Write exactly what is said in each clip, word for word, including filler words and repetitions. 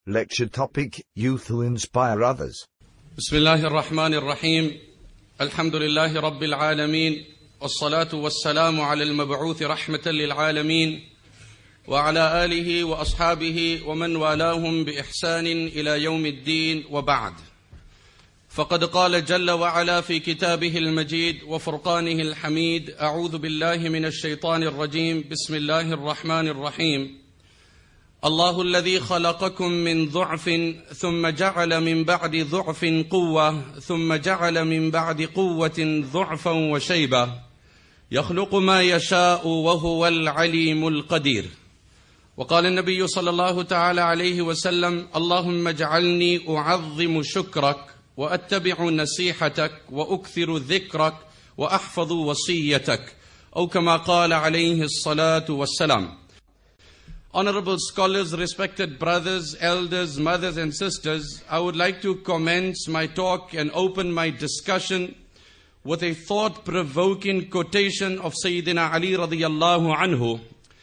Lecture topic: Youth who inspire others. Bismillahir Rahmanir Rahim. Alhamdulillahi Rabbil Alameen. Wassalatu wassalamu ala al-mab'uth rahmatan lil alamin. Wa ala alihi wa ashabihi wa man walahum bi ihsanin ila yawmiddin wa ba'd. فقد قال جل وعلا في كتابه المجيد وفرقانه الحميد أعوذ بالله من الشيطان الرجيم بسم الله الرحمن الرحيم الله الذي خلقكم من ضعف ثم جعل من بعد ضعف قوة ثم جعل من بعد قوة ضعفا وشيبة يخلق ما يشاء وهو العليم القدير. وقال النبي صلى الله تعالى عليه وسلم اللهم اجعلني أعظم شكرك وأتبع نصيحتك وأكثر ذكرك وأحفظ وصيتك أو كما قال عليه الصلاة والسلام. Honorable scholars, respected brothers, elders, mothers and sisters, I would like to commence my talk and open my discussion with a thought-provoking quotation of Sayyidina Ali radiyallahu anhu.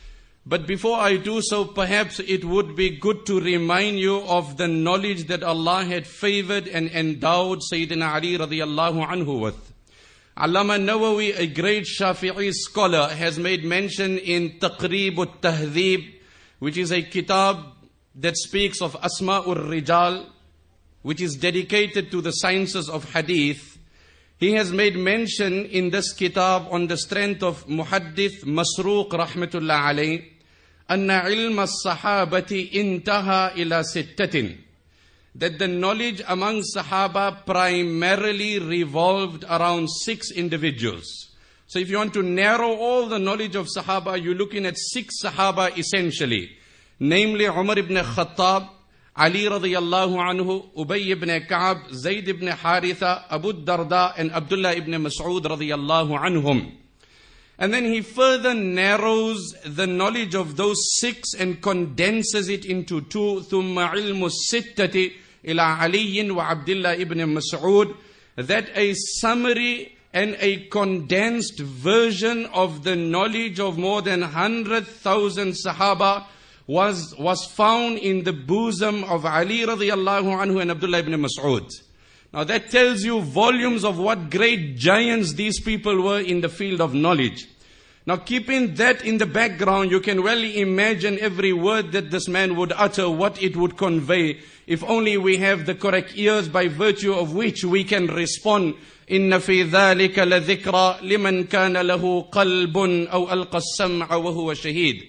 But before I do so, perhaps it would be good to remind you of the knowledge that Allah had favored and endowed Sayyidina Ali radiyallahu anhu with. Allama Nawawi, a great Shafi'i scholar, has made mention in Taqrib al-Tahdhib, which is a kitab that speaks of Asma'ur Rijal, which is dedicated to the sciences of hadith. He has made mention in this kitab on the strength of Muhaddith Masruq rahmatullah alayh, anna ilma as-sahabati intaha ila sittatin, that the knowledge among Sahaba primarily revolved around six individuals. So if you want to narrow all the knowledge of Sahaba, you're looking at six Sahaba essentially. Namely Umar ibn Khattab, Ali radiyallahu anhu, Ubay ibn Ka'ab, Zayd ibn Haritha, Abu Darda and Abdullah ibn Mas'ud radiyallahu anhum. And then he further narrows the knowledge of those six and condenses it into two. ثُمَّ عِلْمُ السِّتَّةِ إِلَىٰ عَلِيٍّ وَعَبْدِلَّهِ ibn Mas'ud. That a summary and a condensed version of the knowledge of more than one hundred thousand Sahaba was, was found in the bosom of Ali radiyallahu anhu and Abdullah ibn Mas'ud. Now that tells you volumes of what great giants these people were in the field of knowledge. Now keeping that in the background, you can well imagine every word that this man would utter, what it would convey, if only we have the correct ears by virtue of which we can respond. إِنَّ فِي ذَلِكَ لَذِكْرَى لِمَنْ كَانَ لَهُ قَلْبٌ أَوْ أَلْقَى السَّمْعَ وَهُوَ شَهِيدٌ.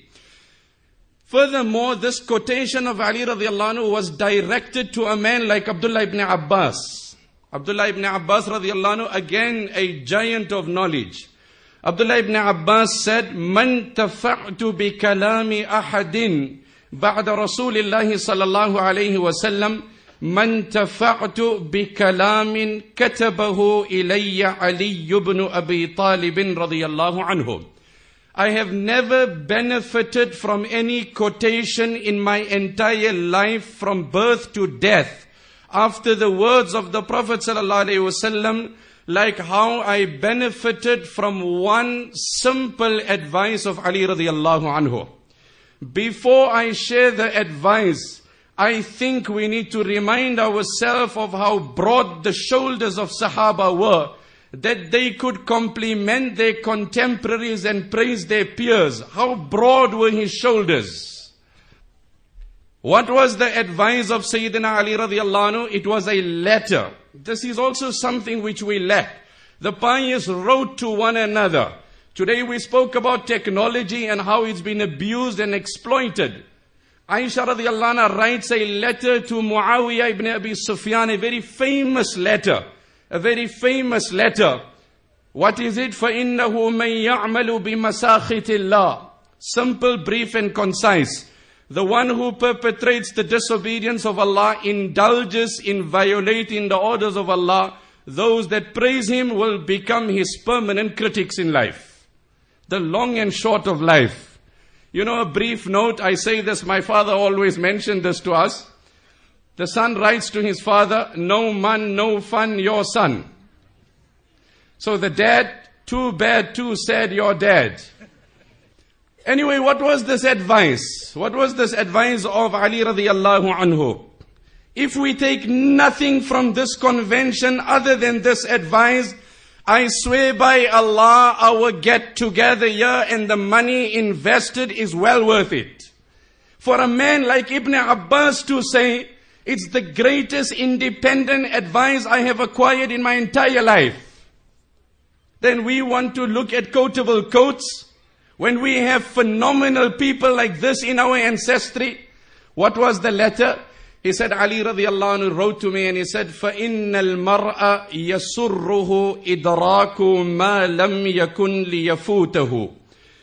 Furthermore, this quotation of Ali radiallahu anhu was directed to a man like Abdullah ibn Abbas. Abdullah ibn Abbas radiallahu anhu, again a giant of knowledge. Abdullah ibn Abbas said, مَنْ تَفَعْتُ بِكَلَامِ أَحَدٍ بَعْدَ رَسُولِ اللَّهِ صَلَى اللَّهُ عَلَيْهِ وَسَلَّمَ مَنْ تَفَعْتُ بِكَلَامٍ كَتَبَهُ إِلَيَّ عَلِيُّ بْنُ أَبِي طَالِبٍ رَضِيَ اللَّهُ عَنْهُ. I have never benefited from any quotation in my entire life from birth to death after the words of the Prophet sallallahu alaihi wasallam, like how I benefited from one simple advice of Ali radiyallahu anhu. Before I share the advice, I think we need to remind ourselves of how broad the shoulders of Sahaba were, that they could compliment their contemporaries and praise their peers. How broad were his shoulders? What was the advice of Sayyidina Ali radiyallahu anhu? It was a letter. This is also something which we lack. The pious wrote to one another. Today we spoke about technology and how it's been abused and exploited. Aisha radiyallahu anha writes a letter to Muawiyah ibn Abi Sufyan, a very famous letter. A very famous letter. What is it? فَإِنَّهُ مَنْ يَعْمَلُ بِمَسَاخِتِ اللَّهِ. Simple, brief and concise. The one who perpetrates the disobedience of Allah indulges in violating the orders of Allah. Those that praise him will become his permanent critics in life. The long and short of life. You know, a brief note, I say this, my father always mentioned this to us. The son writes to his father, no man, no fun, your son. So the dad, too bad, too sad, your dad. Anyway, what was this advice? What was this advice of Ali radiallahu anhu? If we take nothing from this convention other than this advice, I swear by Allah, our get together here and the money invested is well worth it. For a man like Ibn Abbas to say, it's the greatest independent advice I have acquired in my entire life. Then we want to look at quotable quotes when we have phenomenal people like this in our ancestry. What was the letter? He said, Ali radiallahu anhu wrote to me and he said, فَإِنَّ الْمَرْأَ يَسُرُّهُ إِدْرَاكُ مَا لَمْ يَكُنْ لِيَفُوتَهُ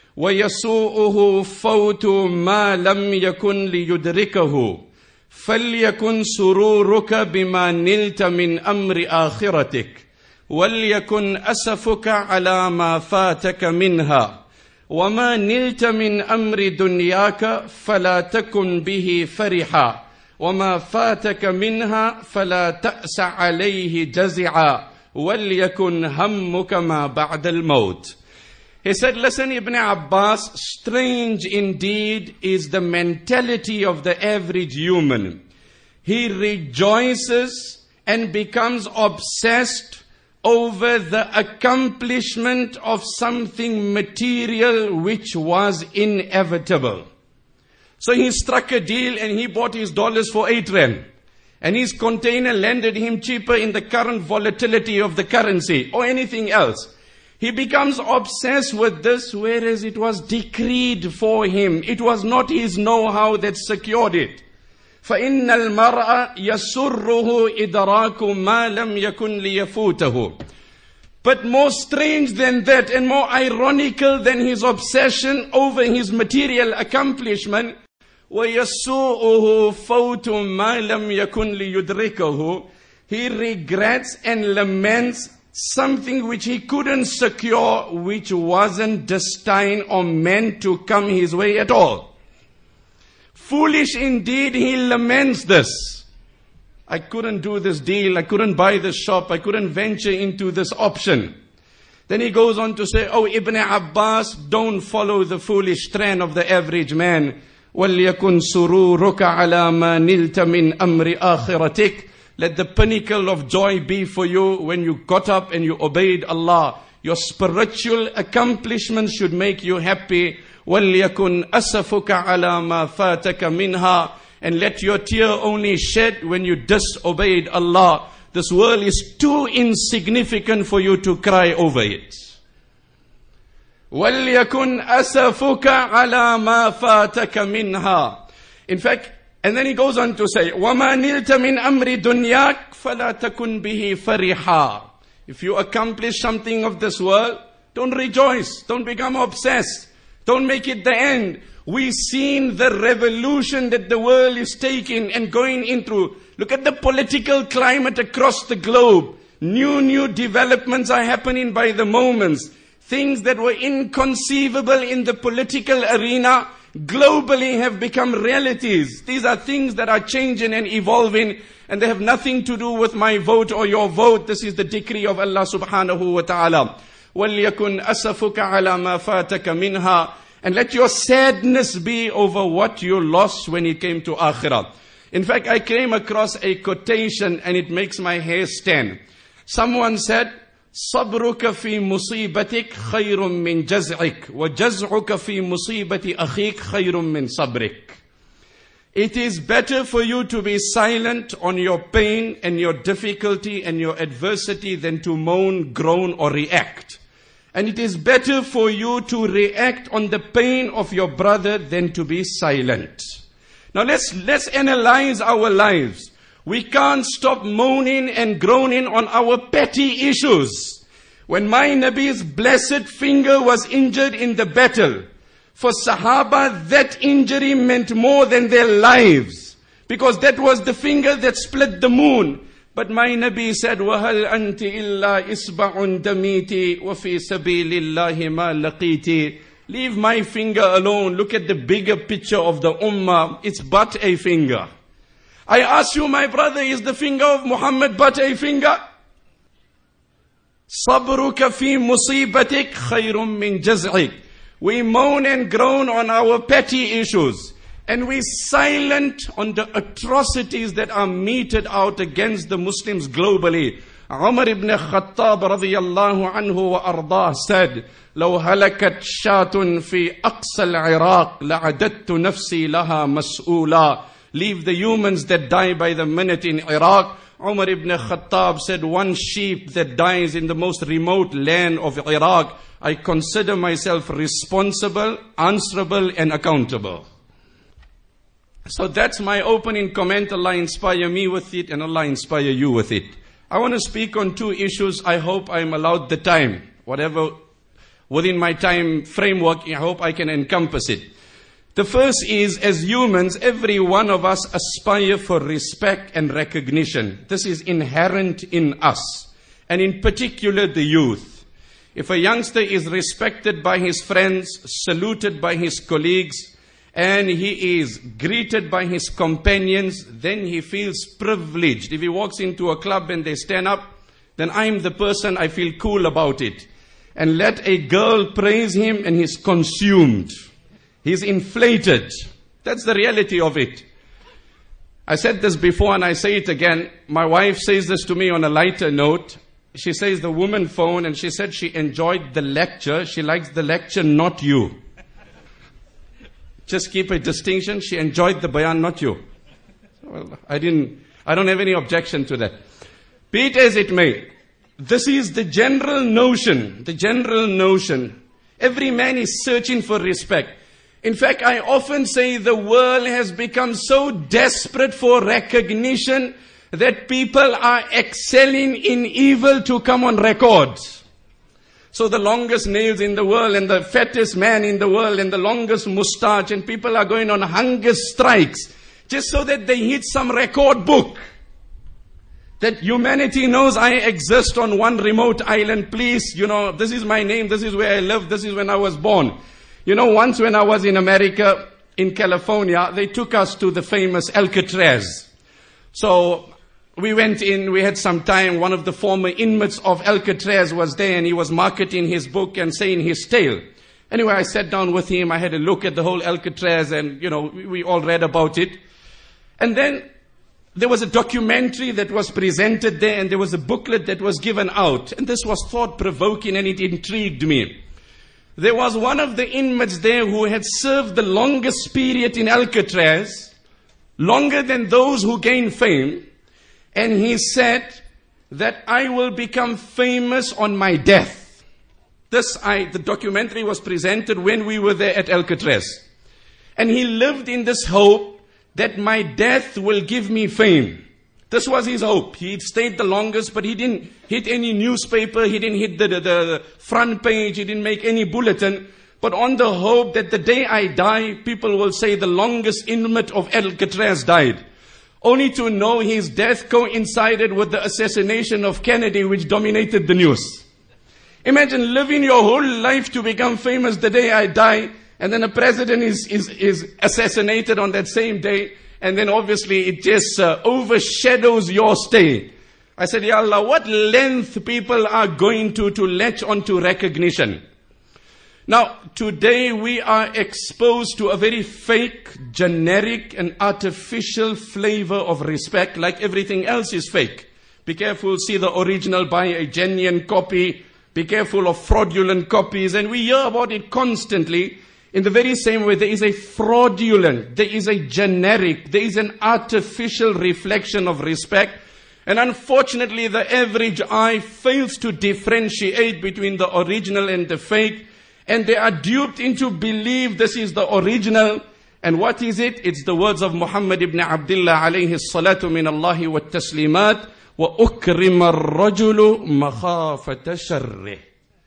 وَيَسُوءُهُ فَوْتُ مَا لَمْ يَكُنْ لِيُدْرِكَهُ فَلْيَكُنْ سُرُورُكَ بِمَا نِلْتَ مِنْ أَمْرِ آخِرَتِكَ وَلْيَكُنْ أَسَفُكَ عَلَى مَا فَاتَكَ مِنْهَا وَمَا نِلْتَ مِنْ أَمْرِ دُنْيَاكَ فَلَا تَكُنْ بِهِ فَرِحًا وَمَا فَاتَكَ مِنْهَا فَلَا تَأْسَ عَلَيْهِ جَزِعًا وَلْيَكُنْ هَمُّكَ مَا بَعْدَ الْمَوْتِ. He said, listen, Ibn Abbas, strange indeed is the mentality of the average human. He rejoices and becomes obsessed over the accomplishment of something material which was inevitable. So he struck a deal and he bought his dollars for eight rand. And his container landed him cheaper in the current volatility of the currency or anything else. He becomes obsessed with this, whereas it was decreed for him. It was not his know-how that secured it. فَإِنَّ الْمَرْأَ يَسُرُّهُ إِدْرَاكُ مَا لَمْ يَكُنْ لِيَفُوتَهُ. But more strange than that and more ironical than his obsession over his material accomplishment, وَيَسُوءُهُ فَوْتُ مَا لَمْ يَكُنْ لِيُدْرِكَهُ. He regrets and laments something which he couldn't secure, which wasn't destined or meant to come his way at all. Foolish indeed, he laments this. I couldn't do this deal, I couldn't buy this shop, I couldn't venture into this option. Then he goes on to say, oh Ibn Abbas, don't follow the foolish trend of the average man. وَلْيَكُنْ سُرُورُكَ عَلَى مَا نِلْتَ مِنْ أَمْرِ آخِرَتِكَ. Let the pinnacle of joy be for you when you got up and you obeyed Allah. Your spiritual accomplishments should make you happy. وَلْيَكُنْ أَسَفُكَ عَلَى مَا فَاتَكَ مِنْهَا. And let your tear only shed when you disobeyed Allah. This world is too insignificant for you to cry over it. وَلْيَكُنْ أَسَفُكَ عَلَى مَا فَاتَكَ مِنْهَا. In fact, and then he goes on to say, وَمَا نِلْتَ مِنْ أَمْرِ دُنْيَاكَ فَلَا تَكُنْ بِهِ فَرِحًا. If you accomplish something of this world, don't rejoice, don't become obsessed, don't make it the end. We've seen the revolution that the world is taking and going into. Look at the political climate across the globe. New, new developments are happening by the moments. Things that were inconceivable in the political arena globally have become realities. These are things that are changing and evolving, and they have nothing to do with my vote or your vote. This is the decree of Allah subhanahu wa ta'ala. وَلْيَكُنْ أَسَفُكَ عَلَى مَا فَاتَكَ مِنْهَا. And let your sadness be over what you lost when it came to akhirah. In fact, I came across a quotation and it makes my hair stand. Someone said, صبرك في مصيبتك خير من جزعك وجزعك في مصيبة أخيك خير من صبرك. It is better for you to be silent on your pain and your difficulty and your adversity than to moan, groan or react. And it is better for you to react on the pain of your brother than to be silent. Now let's, let's analyze our lives. We can't stop moaning and groaning on our petty issues. When my Nabi's blessed finger was injured in the battle, for Sahaba that injury meant more than their lives. Because that was the finger that split the moon. But my Nabi said, وَهَلْ أَنْتِ إِلَّا إِصْبَعٌ دَمِيتِ وَفِي سَبِيلِ اللَّهِ مَا لَقِيتِ. Leave my finger alone. Look at the bigger picture of the ummah. It's but a finger. I ask you, my brother, is the finger of Muhammad but a finger? صَبْرُكَ فِي مُصِيبَتِكَ خَيْرٌ مِّن جَزْعِكَ We moan and groan on our petty issues. And we're silent on the atrocities that are meted out against the Muslims globally. Umar ibn Khattab radiyallahu anhu wa ardah said, لو هلكت شاة في أقصى العراق لعددت نفسي لها مسؤولا. Leave the humans that die by the minute in Iraq. Umar ibn Khattab said, one sheep that dies in the most remote land of Iraq, I consider myself responsible, answerable and accountable. So that's my opening comment. Allah inspire me with it and Allah inspire you with it. I want to speak on two issues. I hope I'm allowed the time. Whatever, within my time framework, I hope I can encompass it. The first is, as humans, every one of us aspire for respect and recognition. This is inherent in us, and in particular the youth. If a youngster is respected by his friends, saluted by his colleagues, and he is greeted by his companions, then he feels privileged. If he walks into a club and they stand up, then I'm the person, I feel cool about it. And let a girl praise him and he's consumed. He's inflated. That's the reality of it. I said this before and I say it again. My wife says this to me on a lighter note. She says the woman phoned and she said she enjoyed the lecture. She likes the lecture, not you. Just keep a distinction. She enjoyed the bayan, not you. Well, I didn't, I don't have any objection to that. Be it as it may, this is the general notion, the general notion. Every man is searching for respect. In fact, I often say the world has become so desperate for recognition that people are excelling in evil to come on record. So the longest nails in the world and the fattest man in the world and the longest moustache, and people are going on hunger strikes just so that they hit some record book. That humanity knows I exist on one remote island. Please, you know, this is my name, this is where I live, this is when I was born. You know, once when I was in America, in California, they took us to the famous Alcatraz. So we went in, we had some time. One of the former inmates of Alcatraz was there and he was marketing his book and saying his tale. Anyway, I sat down with him, I had a look at the whole Alcatraz and, you know, we, we all read about it. And then there was a documentary that was presented there and there was a booklet that was given out. And this was thought-provoking and it intrigued me. There was one of the inmates there who had served the longest period in Alcatraz, longer than those who gained fame. And he said that I will become famous on my death. This, I, the documentary was presented when we were there at Alcatraz. And he lived in this hope that my death will give me fame. This was his hope. He stayed the longest, but he didn't hit any newspaper. He didn't hit the, the, the front page. He didn't make any bulletin. But on the hope that the day I die, people will say the longest inmate of Alcatraz died. Only to know his death coincided with the assassination of Kennedy, which dominated the news. Imagine living your whole life to become famous the day I die, and then a president is, is, is assassinated on that same day. And then obviously it just uh, overshadows your stay. I said, Ya Allah, what length people are going to to latch onto recognition. Now, today we are exposed to a very fake, generic and artificial flavor of respect, like everything else is fake. Be careful, see the original, buy a genuine copy. Be careful of fraudulent copies. And we hear about it constantly. In the very same way, there is a fraudulent, there is a generic, there is an artificial reflection of respect. And unfortunately, the average eye fails to differentiate between the original and the fake. And they are duped into believe this is the original. And what is it? It's the words of Muhammad ibn Abdullah alayhi salatu min Allahi wa taslimat. Wa ukrima ar-rajulu makhafata sharrih.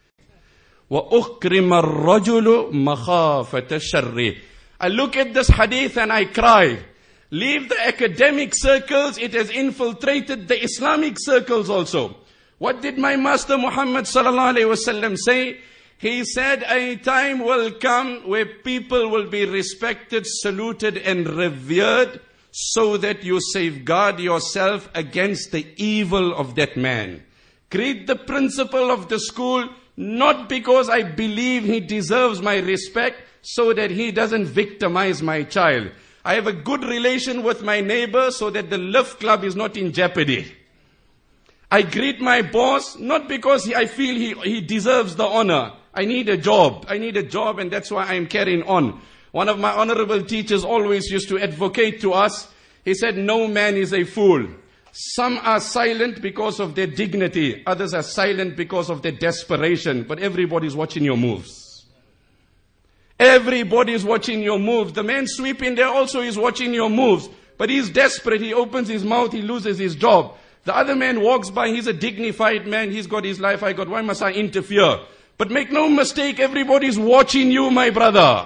وَأُخْرِمَ الرَّجُلُ مَخَافَةَ الشَّرِّ. I look at this hadith and I cry. Leave the academic circles, it has infiltrated the Islamic circles also. What did my master Muhammad sallallahu alaihi wasallam say? He said, a time will come where people will be respected, saluted and revered so that you safeguard yourself against the evil of that man. Greet the principal of the school, not because I believe he deserves my respect so that he doesn't victimize my child. I have a good relation with my neighbor so that the lift club is not in jeopardy. I greet my boss not because he, I feel he, he deserves the honor. I need a job. I need a job and that's why I'm carrying on. One of my honorable teachers always used to advocate to us. He said, no man is a fool. Some are silent because of their dignity. Others are silent because of their desperation. But everybody's watching your moves. Everybody's watching your moves. The man sweeping there also is watching your moves. But he's desperate. He opens his mouth. He loses his job. The other man walks by. He's a dignified man. He's got his life. I got. Why must I interfere? But make no mistake. Everybody's watching you, my brother.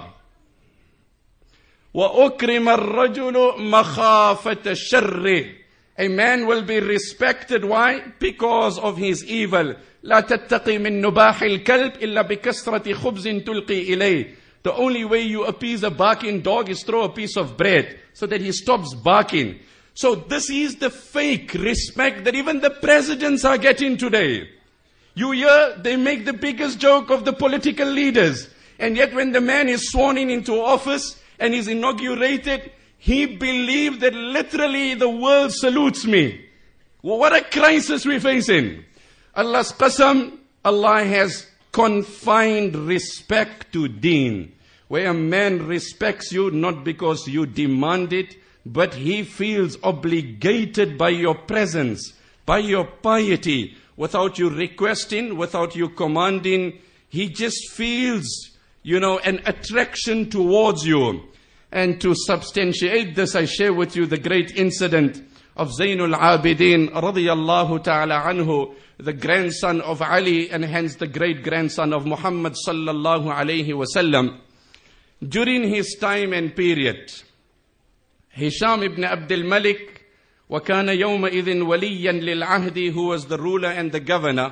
وَأُكْرِمَ الرَّجُلُ مَخَافَةَ الشَّرِّ. A man will be respected. Why? Because of his evil. لا تتقي من نباح الكلب إلا بكسرة خبز تلقي إليه. The only way you appease a barking dog is throw a piece of bread so that he stops barking. So this is the fake respect that even the presidents are getting today. You hear, they make the biggest joke of the political leaders. And yet when the man is sworn in into office and is inaugurated, he believed that literally the world salutes me. Well, what a crisis we're facing. Allah's qasam, Allah has confined respect to deen. Where a man respects you not because you demand it, but he feels obligated by your presence, by your piety, without you requesting, without you commanding. He just feels, you know, an attraction towards you. And to substantiate this, I share with you the great incident of Zainul Abidin radiyallahu ta'ala anhu, the grandson of Ali and hence the great grandson of Muhammad sallallahu alayhi wasallam. During his time and period, Hisham ibn Abdul Malik, وَكَانَ يَوْمَئِذٍ وَلِيًّا لِلْعَهْدِ, who was the ruler and the governor,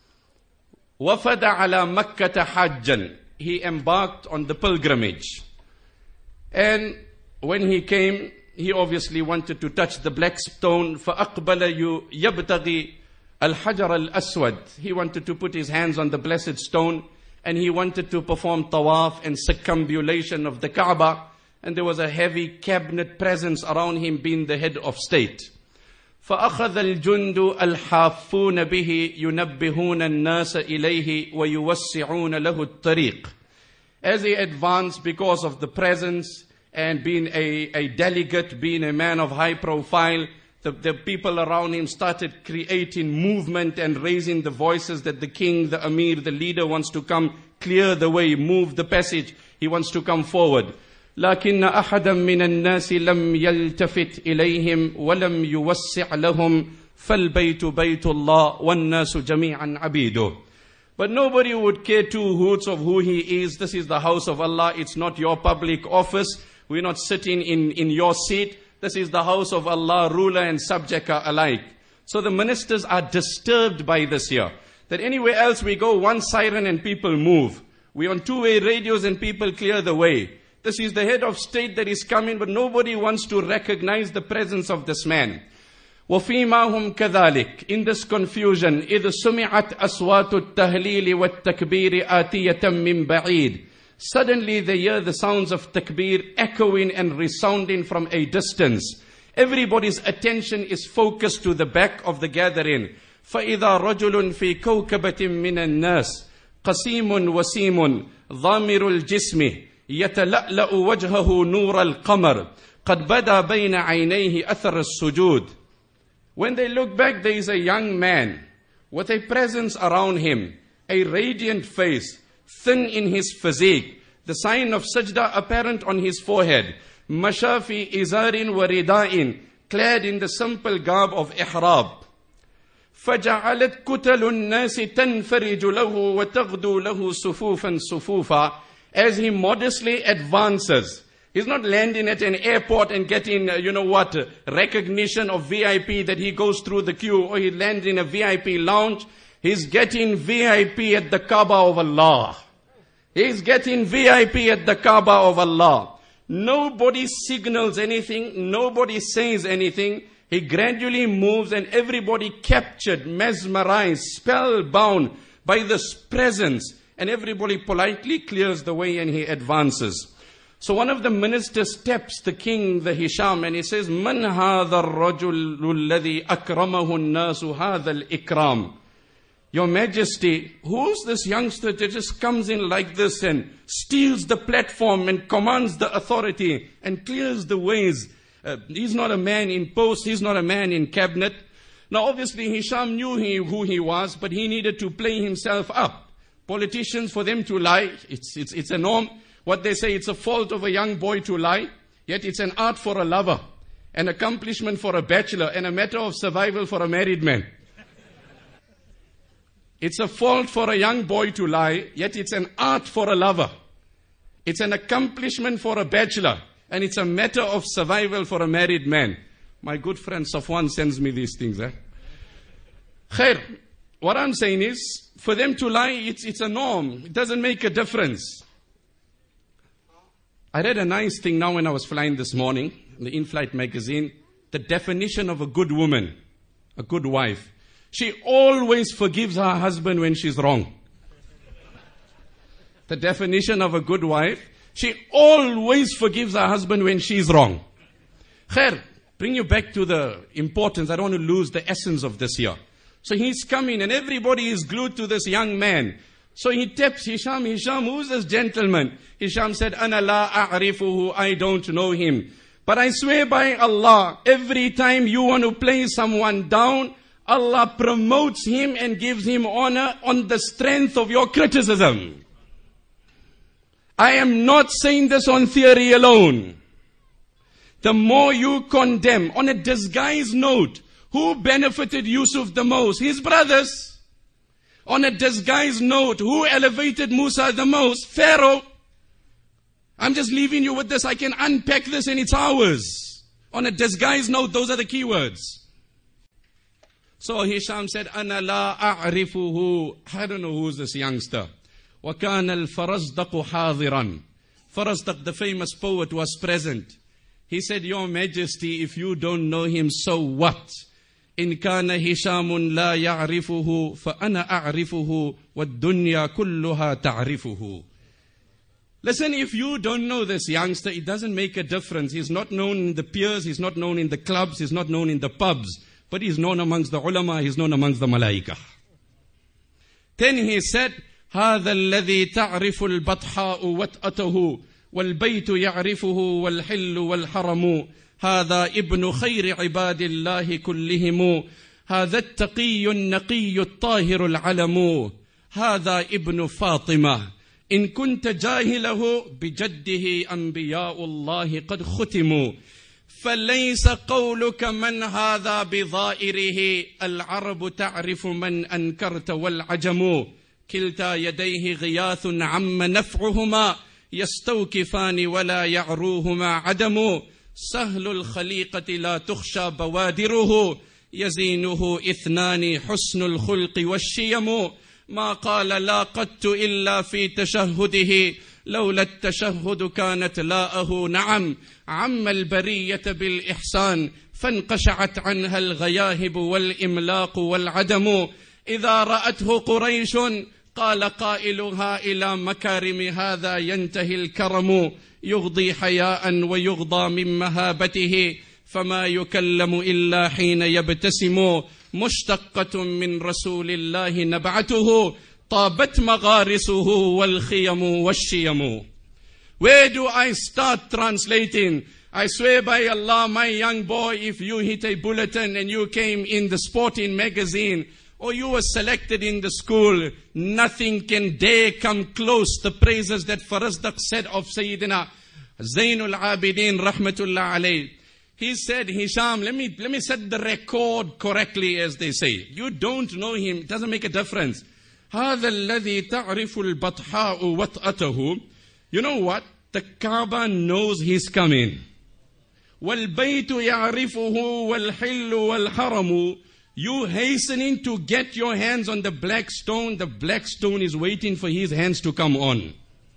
وَفَدَ عَلَى مَكَّةَ حَاجًّا. He embarked on the pilgrimage. And when he came, he obviously wanted to touch the black stone. فَأَقْبَلَ يَبْتَغِي الْحَجَرَ الْأَسْوَدِ. He wanted to put his hands on the blessed stone and he wanted to perform tawaf and circumambulation of the Kaaba. And there was a heavy cabinet presence around him, being the head of state. فَأَخَذَ الْجُنْدُ الْحَافُونَ بِهِ يُنَبِّهُونَ النَّاسَ إِلَيْهِ وَيُوَسِّعُونَ لَهُ الطَّرِيقِ. As he advanced, because of the presence and being a, a delegate, being a man of high profile, the, the people around him started creating movement and raising the voices that the king, the emir, the leader wants to come clear the way, move the passage. He wants to come forward. لكن أحدا من الناس لم يلتفت إليهم ولم يوسع لهم فالبيت بيت الله والناس جميعا عبيده. But nobody would care two hoots of who he is. This is the house of Allah. It's not your public office. We're not sitting in, in your seat. This is the house of Allah. Ruler and subject are alike. So the ministers are disturbed by this here. That anywhere else we go, one siren and people move. We're on two-way radios and people clear the way. This is the head of state that is coming, but nobody wants to recognize the presence of this man. وَفِيمَا هُمْ كَذَلِكَ. In this confusion, إِذْ سُمِعَتْ أَصْوَاتُ التَّهْلِيلِ وَالتَّكْبِيرِ آتِيَةً مِّن بَعِيدٍ. Suddenly they hear the sounds of takbir echoing and resounding from a distance. Everybody's attention is focused to the back of the gathering. فَإِذَا رَجُلٌ فِي كَوْكَبَةٍ مِّنَ النَّاسِ قَسِيمٌ وَسِيمٌ ضَامِرُ الْجِسْمِ يتلألأ وجهه نور القمر قد بدا بين عينيه أثر السجود. When they look back, there is a young man with a presence around him, a radiant face, thin in his physique, the sign of sajda apparent on his forehead, mashafi izarin wa rida'in, clad in the simple garb of ihrab. فجعلت كتل الناس تنفرج له وتغدو له صفوفا صفوفا. As he modestly advances, he's not landing at an airport and getting, uh, you know what, uh, recognition of V I P that he goes through the queue, or he lands in a V I P lounge. He's getting V I P at the Kaaba of Allah. He's getting V I P at the Kaaba of Allah. Nobody signals anything. Nobody says anything. He gradually moves and everybody captured, mesmerized, spellbound by this presence. And everybody politely clears the way and he advances. So one of the ministers steps the king, the Hisham, and he says, Man hadha ar-rajul alladhi akramahu an-nasu hadha al-ikram. Your Majesty, who's this youngster that just comes in like this and steals the platform and commands the authority and clears the ways? Uh, he's not a man in post, he's not a man in cabinet. Now obviously Hisham knew he, who he was, but he needed to play himself up. Politicians, for them to lie, it's, it's, it's a norm. What they say, it's a fault of a young boy to lie, yet it's an art for a lover, an accomplishment for a bachelor, and a matter of survival for a married man. It's a fault for a young boy to lie, yet it's an art for a lover. It's an accomplishment for a bachelor, and it's a matter of survival for a married man. My good friend Safwan sends me these things. Eh? Khair, what I'm saying is, for them to lie, it's, it's a norm. It doesn't make a difference. I read a nice thing now when I was flying this morning, in the In-Flight magazine, the definition of a good woman, a good wife. She always forgives her husband when she's wrong. The definition of a good wife, she always forgives her husband when she's wrong. Khair, bring you back to the importance. I don't want to lose the essence of this here. So he's coming and everybody is glued to this young man. So he taps Hisham, Hisham, who's this gentleman? Hisham said, Ana la a'rifuhu, I don't know him. But I swear by Allah, every time you want to play someone down, Allah promotes him and gives him honor on the strength of your criticism. I am not saying this on theory alone. The more you condemn, on a disguised note, who benefited Yusuf the most? His brothers. On a disguised note, who elevated Musa the most? Pharaoh. I'm just leaving you with this. I can unpack this in its hours. On a disguised note, those are the key words. So Hisham said, Ana la a'rifuhu. I don't know who's this youngster. وَكَانَ الْفَرَزْدَقُ حَاضِرًا. Farazdaq, the famous poet, was present. He said, Your Majesty, if you don't know him, so what? إن كان هشام لا يعرفه فأنا أعرفه والدنيا كلها تعرفه. Listen, if you don't know this youngster, it doesn't make a difference. He's not known in the peers, he's not known in the clubs, he's not known in the pubs, but he's known amongst the ulama, he's known amongst the malaika. Then he said, هذا الذي تعرف البطحاء وطأته والبيت يعرفه والحل والحرم. هذا ابن خير عباد الله كلهم. هذا التقي النقي الطاهر العلم. هذا ابن فاطمة. إن كنت جاهله بجده أنبياء الله قد ختموا. فليس قولك من هذا بظائره. العرب تعرف من أنكرت والعجم. كلتا يديه غياث عم نفعهما. يستوكفان ولا يعروهما عدم. سهل الخليقة لا تخشى بوادره. يزينه اثنان حسن الخلق والشيم. ما قال لا قدت إلا في تشهده. لولا التشهد كانت لاءه نعم. عم البرية بالإحسان فانقشعت عنها الغياهب والإملاق والعدم. إذا رأته قريش قال قائلها إلى مكارم هذا ينتهي الكرم. يغضي حياء ويغضى من مهابته. فما يكلم إلا حين يبتسم. مشتقة من رسول الله نبعته. طابت مغارسه والخيم والشيم. Where do I start translating? I swear by Allah, my young boy, if you hit a bulletin and you came in the sporting magazine, or you were selected in the school, nothing can dare come close. The praises that Farazdaq said of Sayyidina Zainul Abidin Rahmatullah alayh. He said, Hisham, let me, let me set the record correctly, as they say. You don't know him, it doesn't make a difference. هذا الذي تعرف البطحاء وطأته. You know what? The Kaaba knows he's coming. والبيت يعرفه والحل والحرم. You hastening to get your hands on the black stone. The black stone is waiting for his hands to come on.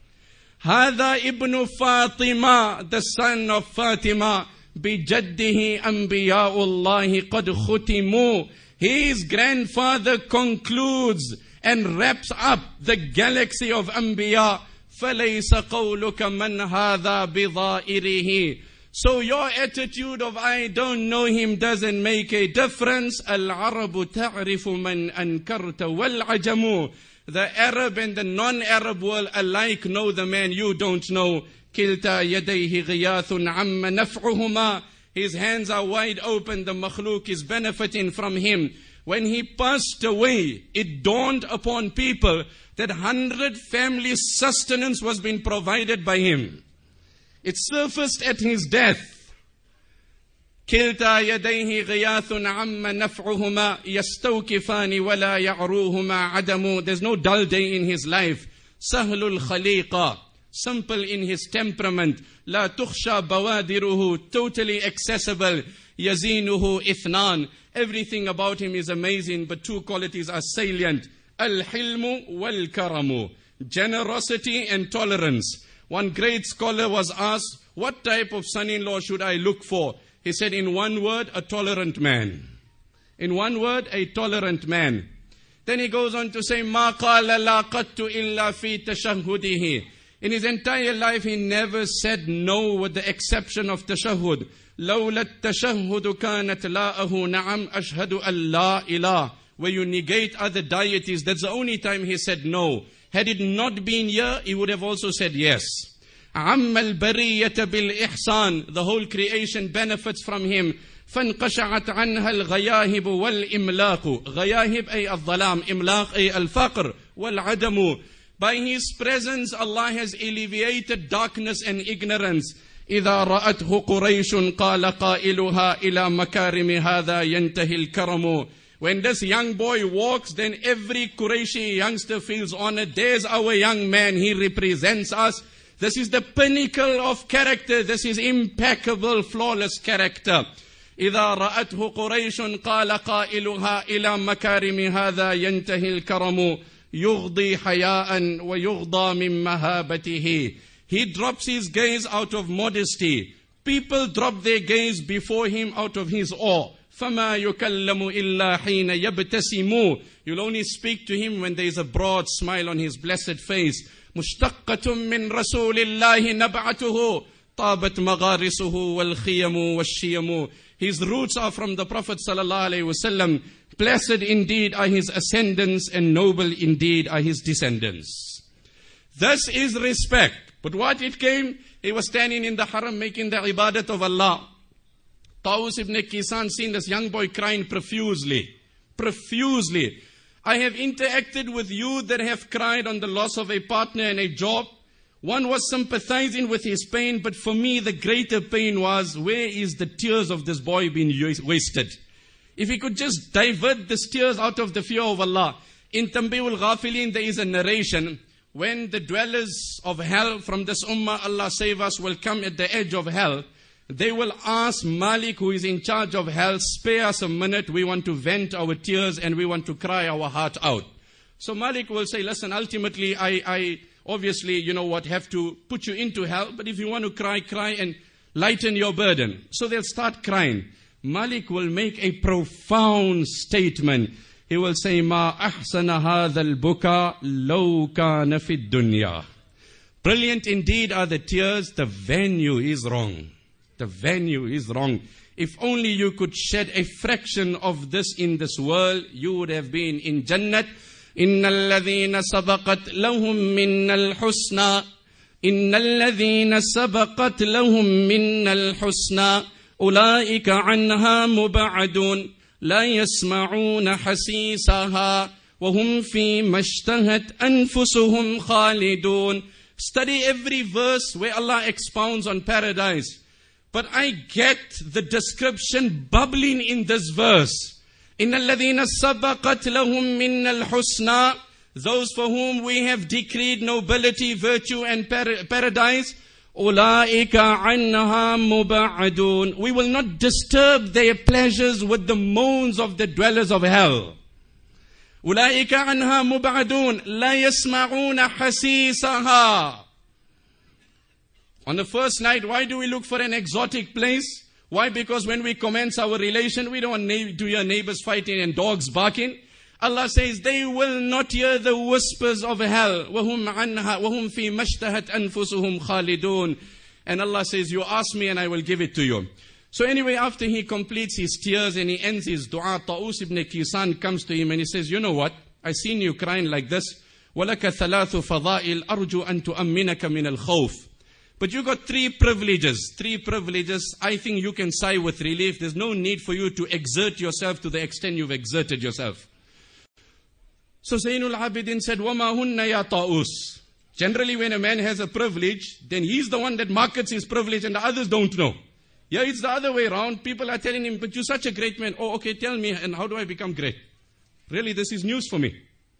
هذا ابن فاطمة, the son of Fatima. بجده أنبياء الله قد ختموا. His grandfather concludes and wraps up the galaxy of Anbiya. فَلَيْسَ قَوْلُكَ مَنْ هَذَا بِظَائِرِهِ. So your attitude of I don't know him doesn't make a difference. الْعَرَبُ تَعْرِفُ مَنْ أَنْكَرْتَ وَالْعَجَمُ. The Arab and the non-Arab world alike know the man you don't know. كِلْتَا يَدَيْهِ غِيَاثٌ عَمَّ نَفْعُهُمَا. His hands are wide open, the makhluk is benefiting from him. When he passed away, it dawned upon people that hundred family sustenance was being provided by him. It surfaced at his death. كِلْتَا يَدَيْهِ غِيَاثٌ عَمَّ نَفْعُهُمَا يَسْتَوْكِفَانِ وَلَا يَعْرُوهُمَا عَدَمُ. There's no dull day in his life. سَهْلُ الْخَلِيقَةِ. Simple in his temperament. لَا تُخْشَى بَوَادِرُهُ. Totally accessible. يَزِينُهُ إِثْنَانِ. Everything about him is amazing, but two qualities are salient. Al-hilmu wal-karamu. Generosity and tolerance. One great scholar was asked, what type of son-in-law should I look for? He said, in one word, a tolerant man. In one word, a tolerant man. Then he goes on to say, مَا قَالَ لَا قَدْتُ إِلَّا فِي تَشَهُّدِهِ. In his entire life, he never said no with the exception of tashahhud. لَوْلَا التَّشَهُّدُ كَانَتْ لَاءَهُ نَعَمْ أَشْهَدُ أَن لَا إِلَهَ. Where you negate other deities, that's the only time he said no. Had it not been here, he would have also said yes. عَمَّ الْبَرِيَّةَ بِالْإِحْسَانِ. The whole creation benefits from him. فَانْقَشَعَتْ عَنْهَا الْغَيَاهِبُ وَالْإِمْلَاقُ. غَيَاهِب أي الظلام, إملاق أي الفقر, وَالْعَدَمُ. By his presence, Allah has alleviated darkness and ignorance. إِذَا رَأَتْهُ قُرَيْشٌ قَالَ قَائِلُهَا إِلَى مَكَارِمِ هَذَا يَنْتَهِ الْكَرَمُ. When this young boy walks, then every Qurayshi youngster feels honored. There's our young man, he represents us. This is the pinnacle of character. This is impeccable, flawless character. إِذَا رَأَتْهُ قُرَيْشٌ قَالَ قَائِلُهَا إِلَى مَكَارِمِ هَذَا يَنْتَهِ الْكَرَمُ يُغْضِي حَيَاءً وَيُغْضَى مِن مَهَابَتِهِ. He drops his gaze out of modesty. People drop their gaze before him out of his awe. فَمَا يُكَلَّمُ إِلَّا حِينَ يَبْتَسِمُ. You'll only speak to him when there is a broad smile on his blessed face. مُشْتَقَّةٌ مِّن رَسُولِ اللَّهِ نَبْعَتُهُ طَابَتْ مَغَارِسُهُ وَالْخِيَمُ وَالشِّيَمُ. His roots are from the Prophet sallallahu alaihi wasallam. Blessed indeed are his ascendants and noble indeed are his descendants. This is respect. But what it came, he was standing in the haram making the ibadat of Allah. Tawus ibn Kisan seen this young boy crying profusely. Profusely. I have interacted with you that have cried on the loss of a partner and a job. One was sympathizing with his pain, but for me the greater pain was, where is the tears of this boy being wasted? If he could just divert the tears out of the fear of Allah. In Tanbihul Ghafilin there is a narration, when the dwellers of hell from this ummah, Allah save us, will come at the edge of hell, they will ask Malik, who is in charge of hell, spare us a minute, we want to vent our tears and we want to cry our heart out. So Malik will say, listen, ultimately I, I obviously, you know what, have to put you into hell, but if you want to cry, cry and lighten your burden. So they'll start crying. Malik will make a profound statement. He will say, Ma ahsana hadha al-buka law kana fi dunya. Brilliant indeed are the tears, the venue is wrong. The venue is wrong. If only you could shed a fraction of this in this world, you would have been in Jannat. إِنَّ الَّذِينَ سَبَقَتْ لَهُم مِّنَّ الْحُسْنَى إِنَّ الَّذِينَ سَبَقَتْ لَهُم مِّنَّ الْحُسْنَى أُولَئِكَ عَنْهَا مُبَعَدُونَ لَا يَسْمَعُونَ حَسِيسَهَا وَهُمْ فِي مَا اشْتَهَتْ أَنفُسُهُمْ خَالِدُونَ. Study every verse where Allah expounds on paradise. But I get the description bubbling in this verse. إِنَّ الَّذِينَ سَبَقَتْ لَهُم مِّنَّ الْحُسْنَى. Those for whom we have decreed nobility, virtue and par- paradise. أُولَٰئِكَ عَنَّهَا مُبَعَدُونَ. We will not disturb their pleasures with the moans of the dwellers of hell. أُولَٰئِكَ عَنْهَا مُبَعَدُونَ لَا يَسْمَعُونَ حَسِيسَهَا. On the first night, why do we look for an exotic place? Why? Because when we commence our relation, we don't want to hear neighbors fighting and dogs barking. Allah says, they will not hear the whispers of hell. وَهُمْ عَنْهَا وَهُمْ فِي مَشْتَهَتْ أَنفُسُهُمْ خَالِدُونَ. And Allah says, you ask me and I will give it to you. So anyway, after he completes his tears and he ends his dua, Ta'us ibn Kaysan comes to him and he says, you know what? I seen you crying like this. وَلَكَ ثَلَاثُ فَضَائِلْ أَرْجُ أَن تُؤَمِّنَكَ مِنَ الْخَوْفِ. But you got three privileges. Three privileges. I think you can sigh with relief. There's no need for you to exert yourself to the extent you've exerted yourself. So Zainul Abidin said, وَمَا هُنَّ يَا طَاؤُس. Generally when a man has a privilege, then he's the one that markets his privilege and the others don't know. Yeah, it's the other way around. People are telling him, but you're such a great man. Oh, okay, tell me, and how do I become great? Really, this is news for me.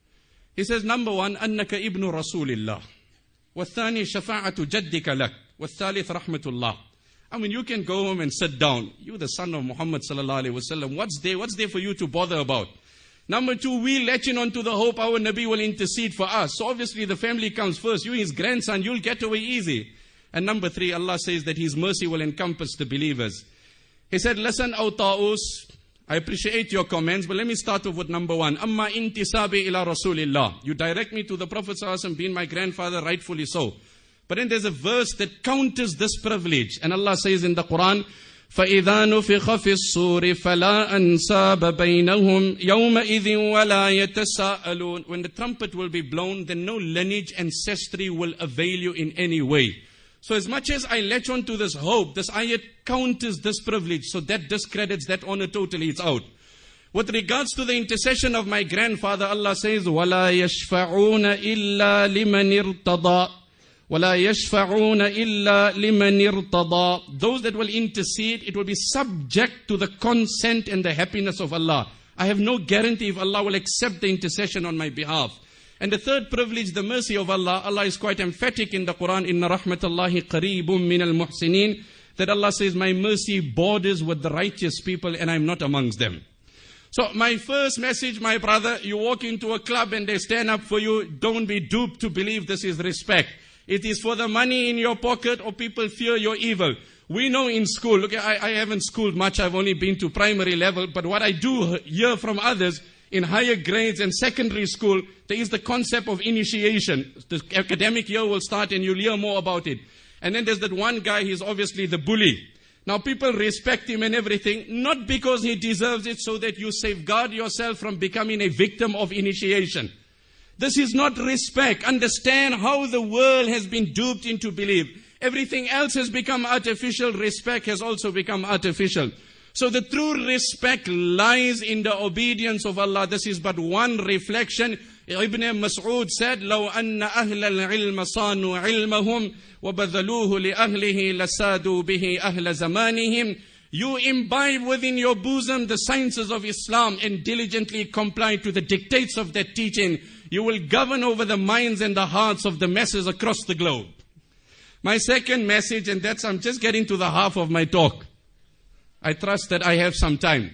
He says, number one, أَنَّكَ إِبْنُ رَسُولِ اللَّهِ. وَالثَّانِي شَفَاعَةُ جَدِّكَ لَكَ. وَالثَّالِث رَحْمَةُ اللَّهِ. I mean, you can go home and sit down. You're the son of Muhammad sallallahu alaihi wasallam. What's there? What's there for you to bother about? Number two, we latching on to the hope our Nabi will intercede for us. So obviously the family comes first. You, his grandson, you'll get away easy. And number three, Allah says that His mercy will encompass the believers. He said, listen, O Ta'us, I appreciate your comments, but let me start off with number one. Amma intisabi ila Rasulillah. You direct me to the Prophet sallallahu alaihi wasallam, being my grandfather, rightfully so. But then there's a verse that counters this privilege. And Allah says in the Quran, فَإِذَا نُفِخَ فِي الصُّورِ فَلَا أَنْسَابَ بَيْنَهُمْ يَوْمَئِذٍ وَلَا يَتَسَاءَلُونَ. When the trumpet will be blown, then no lineage, ancestry will avail you in any way. So as much as I latch on to this hope, this ayat counters this privilege. So that discredits that honor totally, it's out. With regards to the intercession of my grandfather, Allah says, وَلَا يَشْفَعُونَ إِلَّا لِمَنِ ارْتَضَى. وَلَا يَشْفَعُونَ إِلَّا لِمَنِ ارْتَضَى. Those that will intercede, it will be subject to the consent and the happiness of Allah. I have no guarantee if Allah will accept the intercession on my behalf. And the third privilege, the mercy of Allah. Allah is quite emphatic in the Quran, إِنَّ رَحْمَةَ اللَّهِ قَرِيبٌ مِّنَ الْمُحْسِنِينَ. That Allah says, my mercy borders with the righteous people and I'm not amongst them. So my first message, my brother, you walk into a club and they stand up for you, don't be duped to believe this is respect. It is for the money in your pocket or people fear your evil. We know in school, look, I, I haven't schooled much, I've only been to primary level, but what I do hear from others, in higher grades and secondary school, there is the concept of initiation. The academic year will start and you'll hear more about it. And then there's that one guy, he's obviously the bully. Now people respect him and everything, not because he deserves it, so that you safeguard yourself from becoming a victim of initiation. This is not respect. Understand how the world has been duped into belief. Everything else has become artificial. Respect has also become artificial. So the true respect lies in the obedience of Allah. This is but one reflection. Ibn Mas'ud said, لو أن أهل العلم صانوا علمهم وبذلوه لأهله لسادوا به أهل زمانهم. You imbibe within your bosom the sciences of Islam and diligently comply to the dictates of that teaching. You will govern over the minds and the hearts of the masses across the globe. My second message, and that's, I'm just getting to the half of my talk. I trust that I have some time.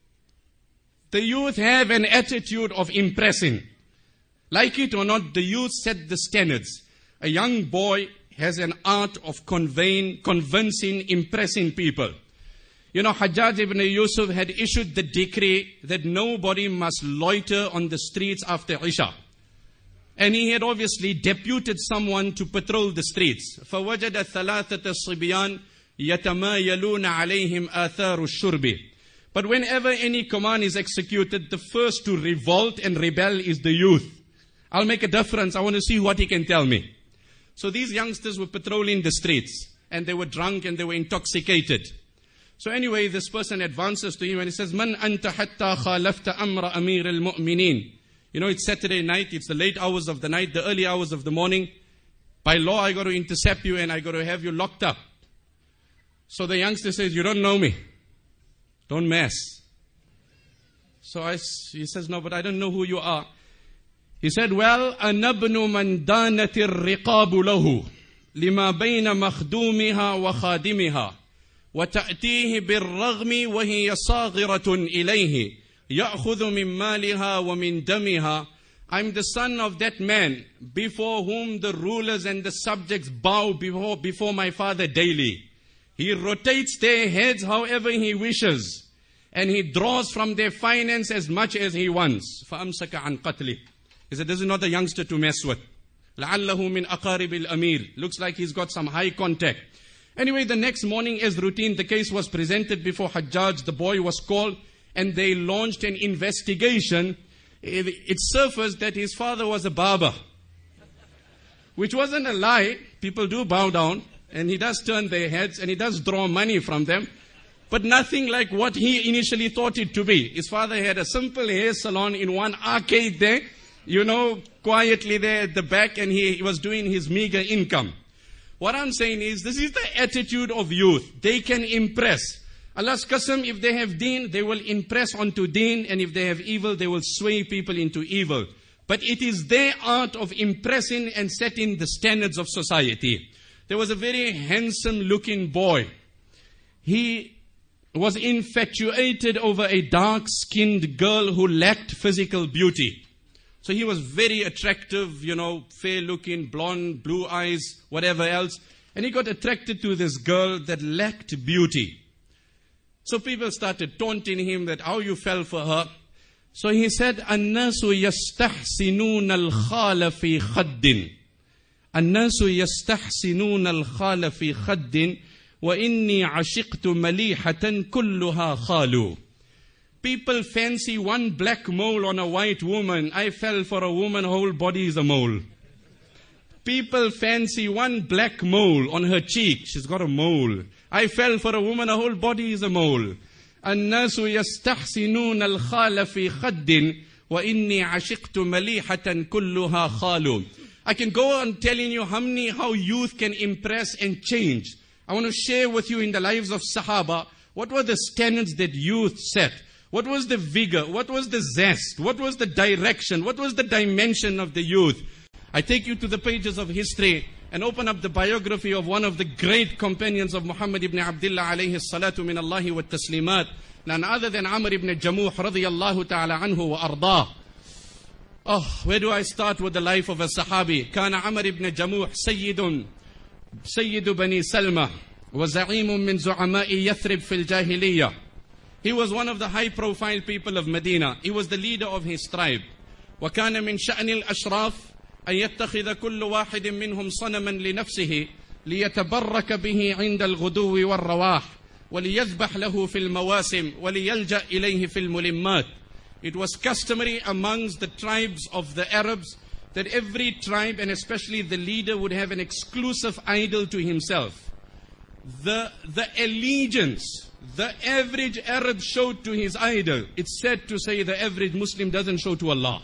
The youth have an attitude of impressing. Like it or not, the youth set the standards. A young boy has an art of conveying, convincing, impressing people. You know, Hajjaj ibn Yusuf had issued the decree that nobody must loiter on the streets after Isha. And he had obviously deputed someone to patrol the streets. فَوَجَدَ ثَلَاثَةَ الصِّبْيَانِ يَتَمَايَلُونَ عَلَيْهِمْ آثَارُ الشُّرْبِ. But whenever any command is executed, the first to revolt and rebel is the youth. I'll make a difference. I want to see what he can tell me. So these youngsters were patrolling the streets. And they were drunk and they were intoxicated. So anyway, this person advances to him and he says, Man anta hatta khalafta amra amir al-mu'minin. You know, it's Saturday night, it's the late hours of the night, the early hours of the morning. By law, I got to intercept you and I got to have you locked up. So the youngster says, you don't know me. Don't mess. So I, he says, no, but I don't know who you are. He said, well, anabnu man danati riqabu lahu, lima bayna makhdumiha wa khadimiha. وتأتيه بالرغم وهي صاغرة إليه يأخذ من مالها ومن دمها. I'm the son of that man before whom the rulers and the subjects bow before, before my father daily. He rotates their heads however he wishes. and he draws from their finance as much as he wants. فَأَمْسَكَ عَنْ قَتْلِهِ. He said, this is not a youngster to mess with. لَعَلَّهُ مِنْ أَقَارِبِ الْأَمِيرِ. Looks like he's got some high contact. Anyway, the next morning, as routine, the case was presented before Hajjaj. The boy was called, and they launched an investigation. It, it surfaced that his father was a barber, which wasn't a lie. People do bow down, and he does turn their heads, and he does draw money from them, but nothing like what he initially thought it to be. His father had a simple hair salon in one arcade there, you know, quietly there at the back, and he, he was doing his meager income. What I'm saying is, this is the attitude of youth. They can impress. Allah's qasam, if they have deen, they will impress onto deen, and if they have evil, they will sway people into evil. But it is their art of impressing and setting the standards of society. There was a very handsome looking boy. He was infatuated over a dark-skinned girl who lacked physical beauty. So he was very attractive, you know, fair-looking, blonde, blue eyes, whatever else. And he got attracted to this girl that lacked beauty. So people started taunting him that how you fell for her. So he said, الناس يستحسنون الخال في خد الناس يستحسنون الخال في خد وإني عشقت مليحة كلها خال. People fancy one black mole on a white woman. I fell for a woman, whole body is a mole. People fancy one black mole on her cheek. She's got a mole. I fell for a woman, a whole body is a mole. الناس يستحسنون الخال في خد وإني عشقت مليحة كلها خال. I can go on telling you how many, how youth can impress and change. I want to share with you in the lives of Sahaba, what were the standards that youth set? What was the vigor? What was the zest? What was the direction? What was the dimension of the youth? I take you to the pages of history and open up the biography of one of the great companions of Muhammad ibn Abdullah alayhi salatu min Allahi wa taslimat, none other than Amr ibn Jamuh radiyallahu ta'ala anhu wa ardah. Oh, where do I start with the life of a Sahabi? Kana Amr ibn Jamuh sayyidun, sayyidu bani Salma, wa za'imun min zu'ama'i Yathrib fil jahiliyyah. He was one of the high-profile people of Medina. He was the leader of his tribe. وَكَانَ مِنْ شَأْنِ الْأَشْرَافِ أَنْ يَتَّخِذَ كُلُّ وَاحِدٍ مِّنْهُمْ صَنَمًا لِنَفْسِهِ لِيَتَبَرَّكَ بِهِ عِنْدَ الْغُدُوِّ وَالرَّوَاحِ وَلِيَذْبَحْ لَهُ فِي الْمَوَاسِمِ وَلِيَلْجَأْ إِلَيْهِ فِي الْمُلِمَّاتِ. It was customary amongst the tribes of the Arabs that every tribe, and especially the leader, would have an exclusive idol to himself. The, the allegiance the average Arab showed to his idol, it's said to say the average Muslim doesn't show to Allah.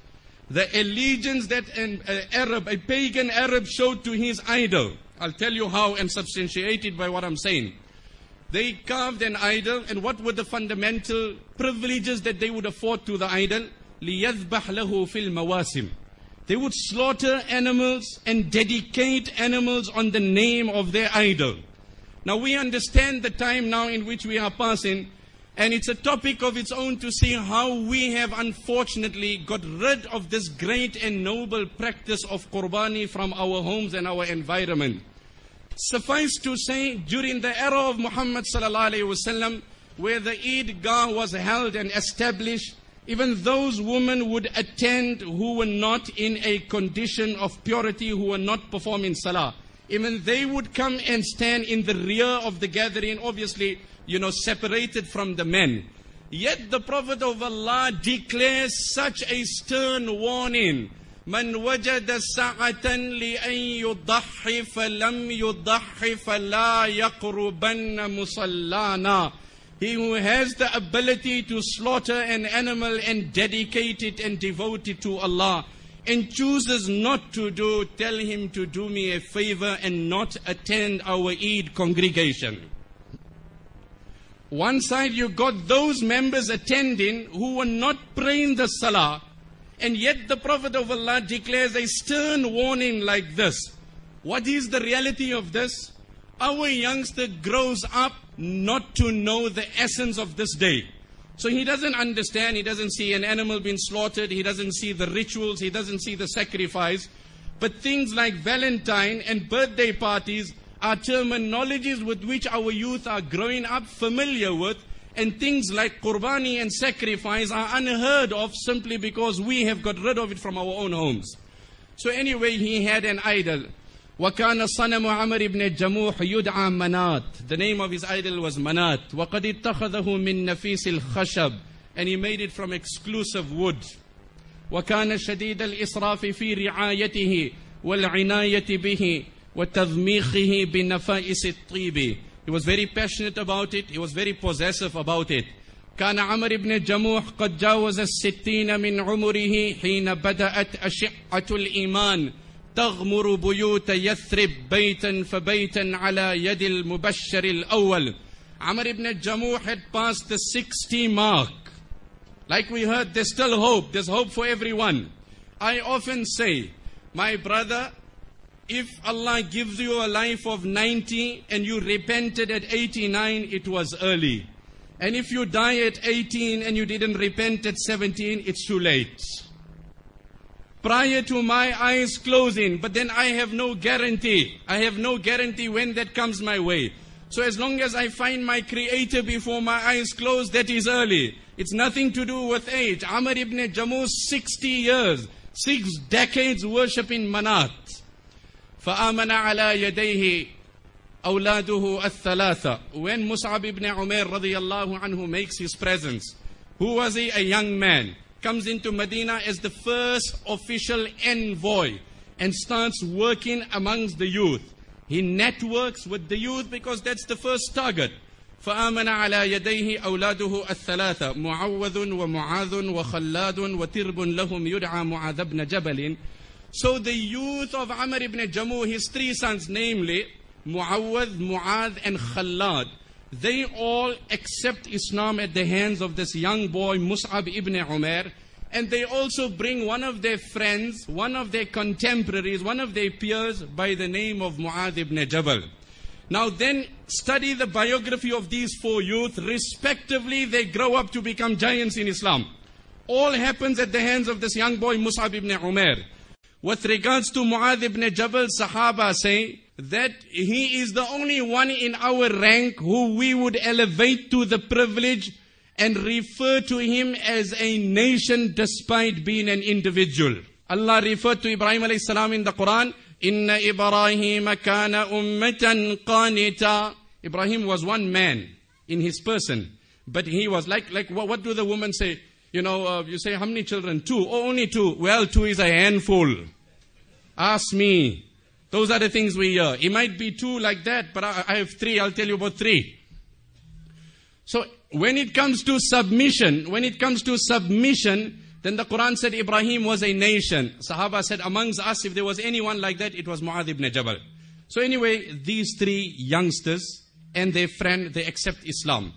The allegiance that an uh, Arab, a pagan Arab showed to his idol, I'll tell you how and substantiate it by what I'm saying. They carved an idol, and what were the fundamental privileges that they would afford to the idol? لِيَذْبَحْ لَهُ فِي الْمَوَاسِمِ. They would slaughter animals and dedicate animals on the name of their idol. Now we understand the time now in which we are passing, and it's a topic of its own to see how we have unfortunately got rid of this great and noble practice of qurbani from our homes and our environment. Suffice to say, during the era of Muhammad sallallahu alaihi wasallam, where the Eidgah was held and established, even those women would attend who were not in a condition of purity, who were not performing salah. Even they would come and stand in the rear of the gathering, obviously, you know, separated from the men. Yet the Prophet of Allah declares such a stern warning. Man wajada sa'atan li an yudahhi falam yudahhi fala yaqrubanna musallana. He who has the ability to slaughter an animal and dedicate it and devote it to Allah, and chooses not to do, tell him to do me a favor and not attend our Eid congregation. One side you got those members attending who were not praying the salah, and yet the Prophet of Allah declares a stern warning like this. What is the reality of this? Our youngster grows up not to know the essence of this day. So he doesn't understand, he doesn't see an animal being slaughtered, he doesn't see the rituals, he doesn't see the sacrifice. But things like Valentine and birthday parties are terminologies with which our youth are growing up familiar with, And things like qurbani and sacrifice are unheard of simply because we have got rid of it from our own homes. So anyway, he had an idol. وَكَانَ صَنَمُ عَمَرِ بْنِ الجَّمُوحِ يُدْعَى Manat. The name of his idol was Manat. وَقَدِ اتَّخَذَهُ مِن نَفِيسِ الْخَشَبِ. And he made it from exclusive wood. وَكَانَ شَدِيدَ الْإِسْرَافِ فِي رِعَايَتِهِ وَالْعِنَايَةِ بِهِ وَتَذْمِيخِهِ بِنَفَائِسِ الطِّيبِ. He was very passionate about it. He was very possessive about it. كان عمر بن الجموح قد جاوز الستين من عمره حين بدأت أشعة الإيمان تغمر بيوت يثرب بيتا فبيتا على يد المبشر الأول. Amr ibn al-Jamuh had passed the sixty mark. Like we heard, there's still hope. There's hope for everyone. I often say, my brother, if Allah gives you a life of ninety and you repented at eighty-nine, it was early. And if you die at eighteen and you didn't repent at seventeen, it's too late. Prior to my eyes closing, but then I have no guarantee. I have no guarantee when that comes my way. So as long as I find my Creator before my eyes close, that is early. It's nothing to do with age. Amr ibn Jamuh, sixty years, six decades worshipping Manat. فآمن على يديه أولاده الثلاثة. When Mus'ab ibn Umair radiyallahu anhu makes his presence, who was he? A young man. Comes into Medina as the first official envoy and starts working amongst the youth. He networks with the youth because that's the first target. فآمن على يديه أولاده الثلاثة معوذ ومعاذ وخلاد وترب لهم يدعى معاذ بن جبل. So the youth of Amr ibn Jamuh, his three sons, namely Muawwad, Mu'adh and Khallad, they all accept Islam at the hands of this young boy Mus'ab ibn Umair, and they also bring one of their friends, one of their contemporaries, one of their peers by the name of Mu'adh ibn Jabal. Now then, study the biography of these four youth. Respectively, they grow up to become giants in Islam. All happens at the hands of this young boy Mus'ab ibn Umair. With regards to Mu'adh ibn Jabal, Sahaba say that he is the only one in our rank who we would elevate to the privilege and refer to him as a nation despite being an individual. Allah referred to Ibrahim alayhi salam in the Quran, Inna Ibrahim kana ummatan qanita. Ibrahim was one man in his person, but he was like, like what, what do the women say? You know, uh, you say, how many children? Two. Oh, only two. Well, two is a handful. Ask me. Those are the things we hear. It might be two like that, but I, I have three. I'll tell you about three. So, when it comes to submission, when it comes to submission, then the Quran said Ibrahim was a nation. Sahaba said, amongst us, if there was anyone like that, it was Mu'adh ibn Jabal. So anyway, these three youngsters and their friend, they accept Islam.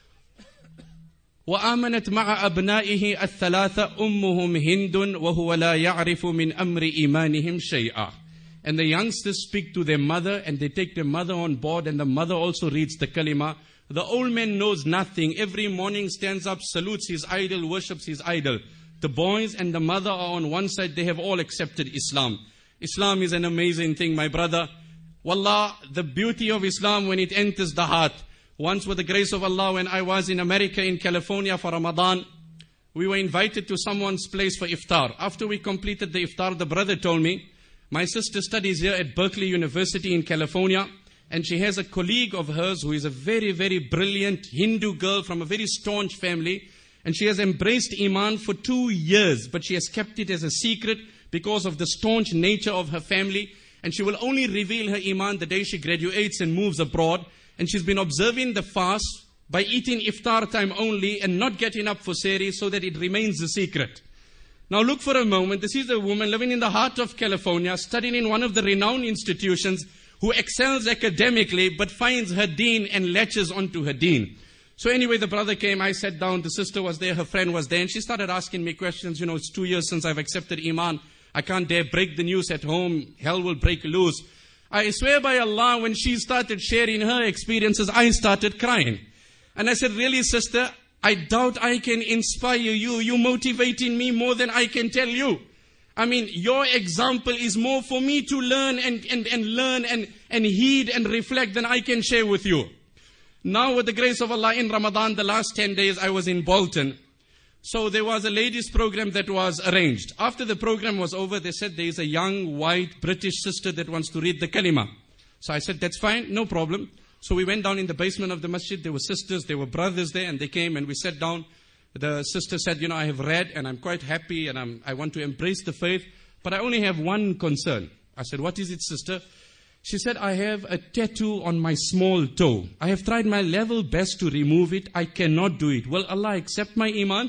وآمنت مع أبنائه الثلاثة أمهم هند وهو لا يعرف من أمر إيمانهم شيئا. And the youngsters speak to their mother and they take their mother on board, and the mother also reads the kalima. The old man knows nothing. Every morning stands up, salutes his idol, worships his idol. The boys and the mother are on one side. They have all accepted Islam. Islam is an amazing thing, my brother. Wallah, the beauty of Islam when it enters the heart. Once, with the grace of Allah, when I was in America, in California for Ramadan, we were invited to someone's place for iftar. After we completed the iftar, the brother told me, my sister studies here at Berkeley University in California, and she has a colleague of hers who is a very, very brilliant Hindu girl from a very staunch family, and she has embraced Iman for two years, but she has kept it as a secret because of the staunch nature of her family, and she will only reveal her Iman the day she graduates and moves abroad. And she's been observing the fast by eating iftar time only and not getting up for sehri so that it remains a secret. Now look for a moment. This is a woman living in the heart of California, studying in one of the renowned institutions, who excels academically but finds her deen and latches onto her deen. So anyway, the brother came, I sat down, the sister was there, her friend was there, and she started asking me questions. You know, it's two years since I've accepted Iman. I can't dare break the news at home. Hell will break loose. I swear by Allah, when she started sharing her experiences, I started crying. And I said, really, sister, I doubt I can inspire you. You're motivating me more than I can tell you. I mean, your example is more for me to learn and, and, and learn and, and heed and reflect than I can share with you. Now with the grace of Allah, in Ramadan, the last ten days I was in Bolton. So there was a ladies program that was arranged. After the program was over, they said there is a young, white, British sister that wants to read the kalima. So I said, that's fine, no problem. So we went down in the basement of the masjid. There were sisters, there were brothers there, and they came and we sat down. The sister said, you know, I have read and I'm quite happy and I'm, I want to embrace the faith, but I only have one concern. I said, what is it, sister? She said, I have a tattoo on my small toe. I have tried my level best to remove it. I cannot do it. Will Allah accept my iman?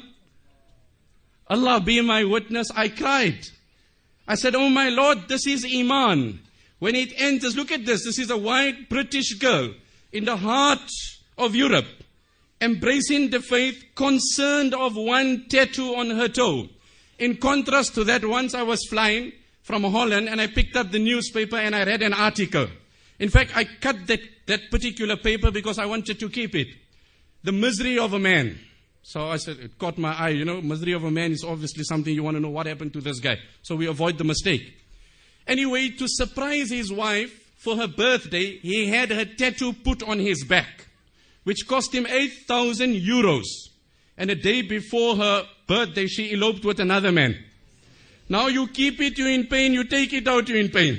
Allah be my witness. I cried. I said, oh my Lord, this is iman. When it enters, look at this. This is a white British girl in the heart of Europe, embracing the faith, concerned of one tattoo on her toe. In contrast to that, once I was flying from Holland and I picked up the newspaper and I read an article. In fact, I cut that, that particular paper because I wanted to keep it. The misery of a man. So I said, it caught my eye, you know, misery of a man is obviously something you want to know what happened to this guy. So we avoid the mistake. Anyway, to surprise his wife for her birthday, he had her tattoo put on his back, which cost him eight thousand euros. And a day before her birthday, she eloped with another man. Now you keep it, you're in pain. You take it out, you're in pain.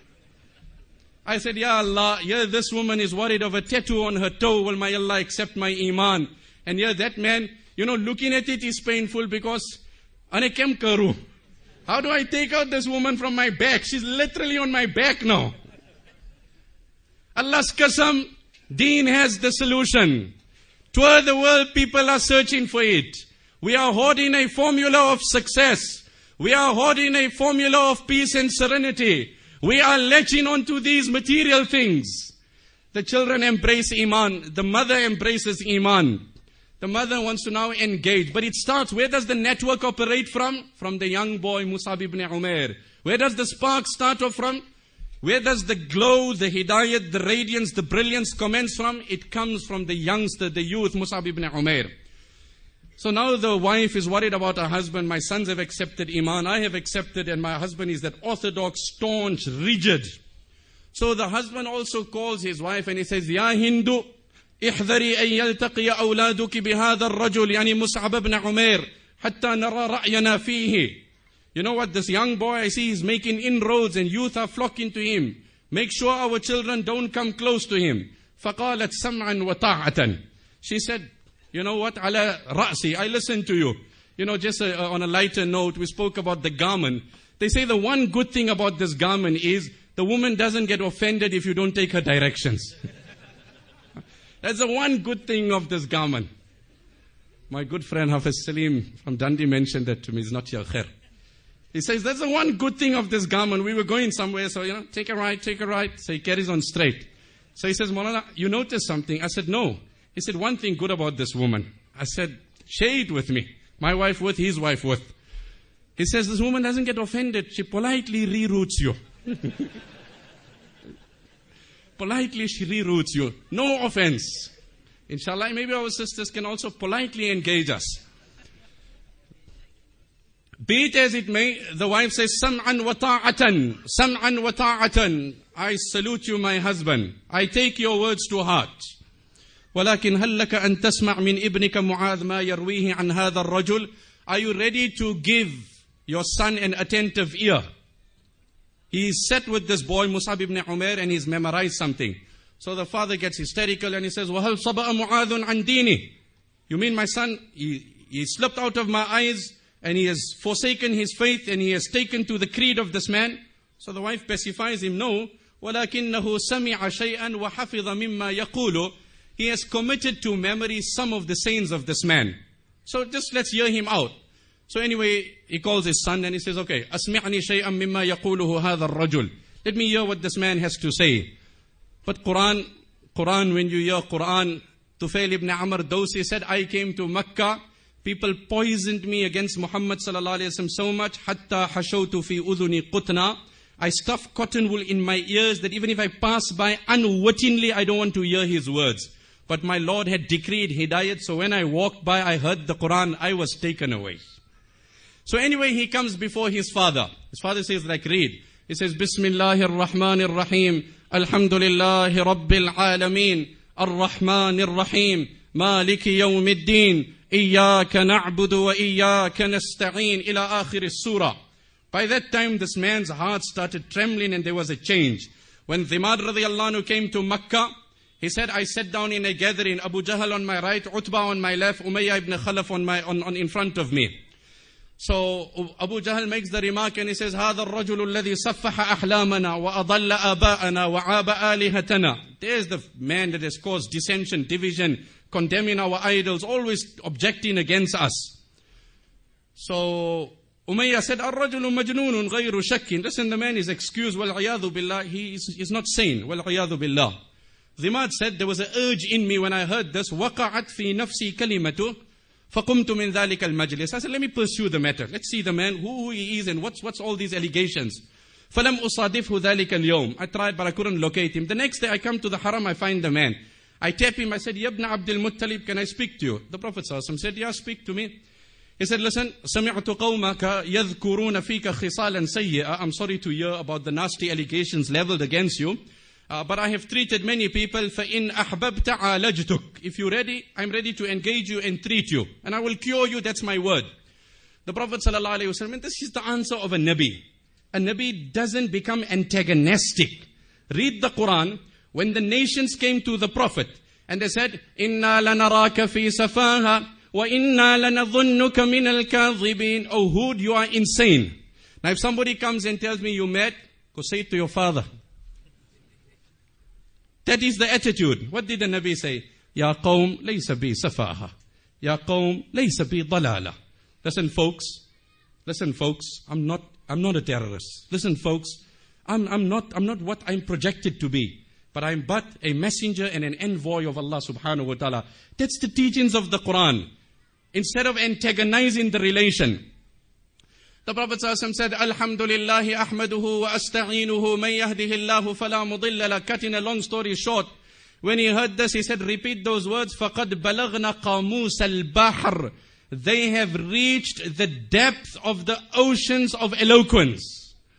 I said, Ya Allah, yeah, this woman is worried of a tattoo on her toe. Will my Allah accept my iman? And yeah, that man, you know, looking at it is painful because, ane kem karu? How do I take out this woman from my back? She's literally on my back now. Allah's qasam, Deen has the solution. Toward the world, people are searching for it. We are hoarding a formula of success. We are hoarding a formula of peace and serenity. We are latching onto these material things. The children embrace iman. The mother embraces iman. The mother wants to now engage. But it starts, where does the network operate from? From the young boy, Mus'ab ibn Umair. Where does the spark start off from? Where does the glow, the hidayat, the radiance, the brilliance commence from? It comes from the youngster, the youth, Mus'ab ibn Umair. So now the wife is worried about her husband. My sons have accepted iman, I have accepted, and my husband is that orthodox, staunch, rigid. So the husband also calls his wife and he says, Ya Hindu, احذري أن يلتقي أولادك بهذا الرجل يعني مصعب بن عمير حتى نرى رأينا فيه. You know what, this young boy I see is making inroads and youth are flocking to him. Make sure our children don't come close to him. فقالت سمعا وطاعة. She said, you know what, على رأسي, I listen to you. You know, just uh, on a lighter note, we spoke about the garment. They say the one good thing about this garment is the woman doesn't get offended if you don't take her directions. That's the one good thing of this garment. My good friend Hafiz Salim from Dundee mentioned that to me. He's not here. Khair. He says, that's the one good thing of this garment. We were going somewhere, so, you know, take a right, take a right. So he carries on straight. So he says, Maulana, you noticed something? I said, no. He said, one thing good about this woman. I said, share it with me. My wife with, his wife with. He says, this woman doesn't get offended. She politely reroutes you. Politely she reroutes you. No offense. Inshallah, maybe our sisters can also politely engage us. Be it as it may, the wife says, Sam'an wa ta'atan. Sam'an wa ta'atan. I salute you, my husband. I take your words to heart. ولكن هل لك أن تسمع من ابنك معاذ ما يرويه عن هذا الرجل? Are you ready to give your son an attentive ear? He is set with this boy, Mus'ab ibn Umair, and he's memorized something. So the father gets hysterical and he says, وَهَلْ صَبَأَ مُعَاذٌ عَنْ دِينِهِ. You mean my son, he, he slipped out of my eyes and he has forsaken his faith and he has taken to the creed of this man? So the wife pacifies him, no. وَلَكِنَّهُ سَمِعَ شَيْئًا وَحَفِظَ مِمَّا يَقُولُ. He has committed to memory some of the sayings of this man. So just let's hear him out. So anyway, he calls his son and he says, okay, أسمعني شيئا مما يقوله هذا الرجل. Let me hear what this man has to say. But Quran, Quran, when you hear Quran, Tufail ibn Amr Dawsi said, I came to Mecca, people poisoned me against Muhammad sallallahu alayhi wa sallam so much, حتى حشوت في أذني قطنا. I stuffed cotton wool in my ears that even if I pass by unwittingly, I don't want to hear his words. But my Lord had decreed hidayat, so when I walked by, I heard the Quran, I was taken away. So anyway, he comes before his father. His father says, like, read. He says, Bismillahir Rahmanir Rahim. Alhamdulillahi Rabbil Alameen. Ar-Rahman Ar-Rahim, Maliki Yawmiddin, Iyyaka na'budu wa iyyaka nasta'een, ila akhir surah. By that time, this man's heart started trembling and there was a change. When Dhimad radiallahu anhu came to Makkah, he said, I sat down in a gathering, Abu Jahl on my right, Utbah on my left, Umayyah ibn Khalaf on my, on, on in front of me. So Abu Jahl makes the remark and he says, هذا الرجل الذي صفح أحلامنا وأضل آباءنا وعاب آلهتنا. There's the man that has caused dissension, division, condemning our idols, always objecting against us. So Umayyah said, الرجل مجنون غير شك. Listen, the man is excused. وَالْعِيَاذُ بِاللَّهِ. He is, is not sane. وَالْعِيَاذُ بِاللَّهِ. Dhimad said, there was an urge in me when I heard this. وَقَعَتْ فِي نَفْسِي كَلِمَةُ فَقُمْتُ مِنْ ذَلِكَ الْمَجْلِسِ. I said, let me pursue the matter. Let's see the man, who he is and what's, what's all these allegations. فَلَمْ أُصَادِفْهُ ذَلِكَ الْيَوْمِ. I tried, but I couldn't locate him. The next day I come to the haram, I find the man. I tap him, I said, Ya ibn Abdul Muttalib, can I speak to you? The Prophet ﷺ said, yeah, speak to me. He said, listen, سَمِعْتُ قَوْمَكَ يَذْكُرُونَ فِيكَ خِصَالًا سَيِّئًا. I'm sorry to hear about the nasty allegations leveled against you. Uh, but I have treated many people. فَإِنْ أَحْبَبْتَ عَالَجْتُكَ. If you're ready, I'm ready to engage you and treat you. And I will cure you, that's my word. The Prophet ﷺ, and this is the answer of a Nabi. A Nabi doesn't become antagonistic. Read the Quran. When the nations came to the Prophet and they said, إِنَّا لَنَرَاكَ فِي سَفَاهَا وَإِنَّا لَنَظُنُّكَ مِنَ الْكَاذِبِينَ. Oh Hud, you are insane. Now if somebody comes and tells me you're mad, go say it to your father. That is the attitude. What did the Nabi say? Ya qawm laysa bi safaha. Ya qawm laysa bi dalala. Listen folks, listen folks, I'm not, I'm not a terrorist. Listen folks, I'm, I'm not, I'm not what I'm projected to be. But I'm but a messenger and an envoy of Allah subhanahu wa ta'ala. That's the teachings of the Quran. Instead of antagonizing the relation. The Prophet ﷺ said, Alhamdulillahi ahmaduhu wa asta'inuhu man yahdihillahu fala mudilla la. Cutting a long story short, when he heard this, he said, repeat those words, فَقَدْ بَلَغْنَا قَامُوسَ الْبَحْرِ. They have reached the depth of the oceans of eloquence.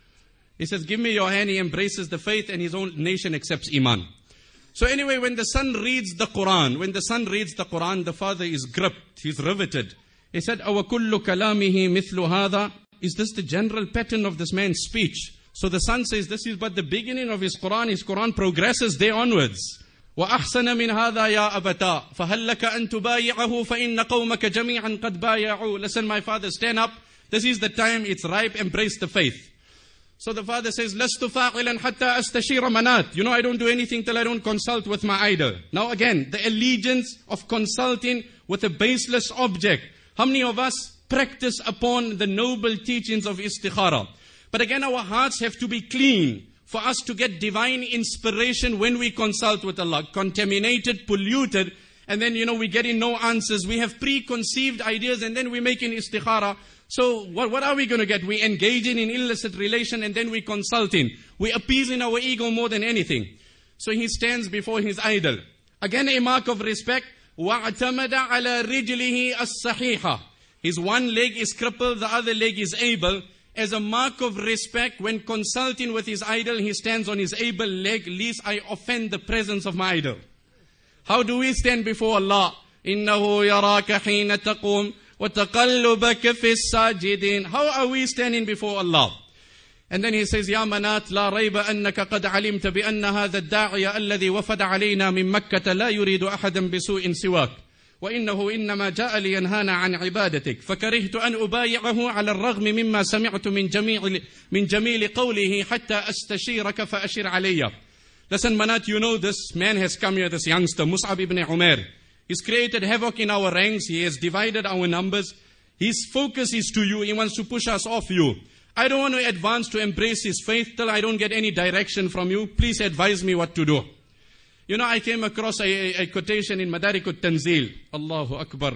He says, give me your hand. He embraces the faith and his own nation accepts Iman. So anyway, when the son reads the Quran, when the son reads the Quran, the father is gripped, he's riveted. He said, أَوَكُلُّ كَلَامِهِ مِثْلُ هَذَا. Is this the general pattern of this man's speech? So the son says, this is but the beginning of his Quran. His Quran progresses there onwards. وَأَحْسَنَ مِنْ هَذَا يَا أَبَتَا فَهَلَّكَ أَن تُبَايِعَهُ فَإِنَّ قَوْمَكَ جَمِيعًا قَدْ بَايَعُوا. Listen, my father, stand up. This is the time, it's ripe, embrace the faith. So the father says, لَسْتُ فَاعِلًا حَتَّى أَسْتَشِيرَ مَنَاتٍ. You know, I don't do anything till I don't consult with my idol. Now again, the allegiance of consulting with a baseless object. How many of us practice upon the noble teachings of istikhara? But again, our hearts have to be clean for us to get divine inspiration when we consult with Allah. Contaminated, polluted, and then, you know, we get in no answers. We have preconceived ideas and then we make an istikhara. So what, what are we going to get? We engaging in illicit relation and then we consulting. We appeasing our ego more than anything. So he stands before his idol. Again, a mark of respect. وَاعْتَمَدَ عَلَى رِجْلِهِ الصَّحِيحَةِ. His one leg is crippled, the other leg is able. As a mark of respect, when consulting with his idol, he stands on his able leg, lest I offend the presence of my idol. How do we stand before Allah? إِنَّهُ يَرَاكَ حِينَ تَقُومُ وَتَقَلُّبَكَ فِي السَّاجِدِينَ. How are we standing before Allah? And then he says, يَا مَنَاتْ لَا رَيْبَ أَنَّكَ قَدْ عَلِمْتَ بِأَنَّ هَذَا الدَّاعِيَ الَّذِي وَفَدَ عَلَيْنَا مِنْ مَكَّةَ لَا يُرِيدُ أَحَدًا بِسُوءٍ سِوَاكَ وإنه إنما جاء لينهانا عن عبادتك فكرهت أن أبايعه على الرغم مما سمعت من جميع من جميل قوله حتى أستشيرك فأشر علي. Listen, Manat, you know this man has come here, this youngster, Mus'ab ibn Umair. He's created havoc in our ranks. He has divided our numbers. His focus is to you. He wants to push us off you. I don't want to advance to embrace his faith till I don't get any direction from you. Please advise me what to do. You know, I came across a, a, a quotation in Madarik al-Tanzil. Allahu Akbar.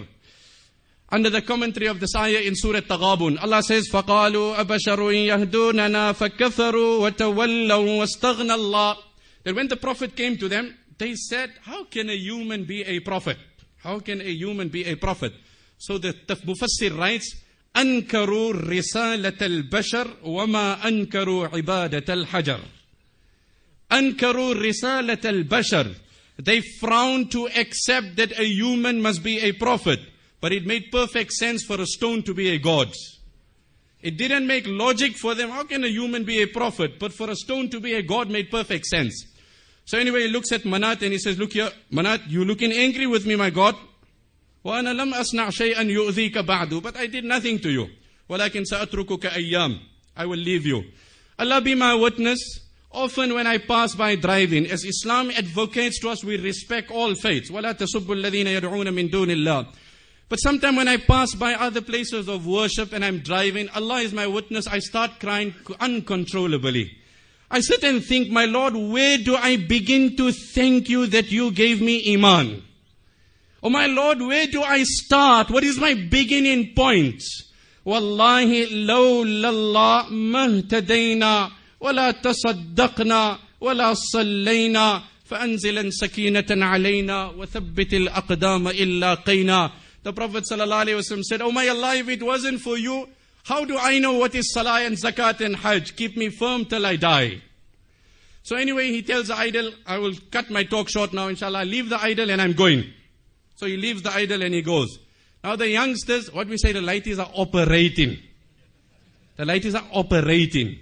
Under the commentary of this ayah in Surah Taghabun, Allah says, فَقَالُوا أَبَشَرٌ يَهْدُونَنَا فَكَفَرُوا وَتَوَلَّوْا وَاسْتَغْنَى اللَّهُ. That when the Prophet came to them, they said, how can a human be a prophet? How can a human be a prophet? So the Mufassir writes, أَنْكَرُوا رِسَالَةَ الْبَشَرِ وَمَا أَنْكَرُوا عِبَادَةَ الْحَجَرِ. أنكروا رسالة البشر. They frowned to accept that a human must be a prophet. But it made perfect sense for a stone to be a god. It didn't make logic for them. How can a human be a prophet? But for a stone to be a god made perfect sense. So anyway, he looks at Manat and he says, look here, Manat, you looking angry with me, my God? وَأَنَا لَمْ أَصْنَعْ شَيْئًا يُؤْذِيكَ بَعْدُ. But I did nothing to you. وَلَكِنْ سَأَتْرُكُكَ أَيَّامٍ. I will leave you. Allah be my witness. Often when I pass by driving, as Islam advocates to us, we respect all faiths. وَلَا تَسُبُّ الَّذِينَ يَدْعُونَ مِن دُونِ اللَّهِ. But sometimes when I pass by other places of worship and I'm driving, Allah is my witness, I start crying uncontrollably. I sit and think, my Lord, where do I begin to thank you that you gave me iman? Oh my Lord, where do I start? What is my beginning point? Wallahi, lawla Allah mahtadayna, wala tasaddaqna, wala sallayna, fa'anzilan sakinatan alayna, wa thabbitil aqdama illa qayna. The Prophet ﷺ said, oh my Allah, if it wasn't for you, how do I know what is salah and zakat and hajj? Keep me firm till I die. So anyway, he tells the idol, I will cut my talk short now, inshallah. I leave the idol and I'm going. So he leaves the idol and he goes. Now the youngsters, what we say, the lighties are operating. The lighties are operating.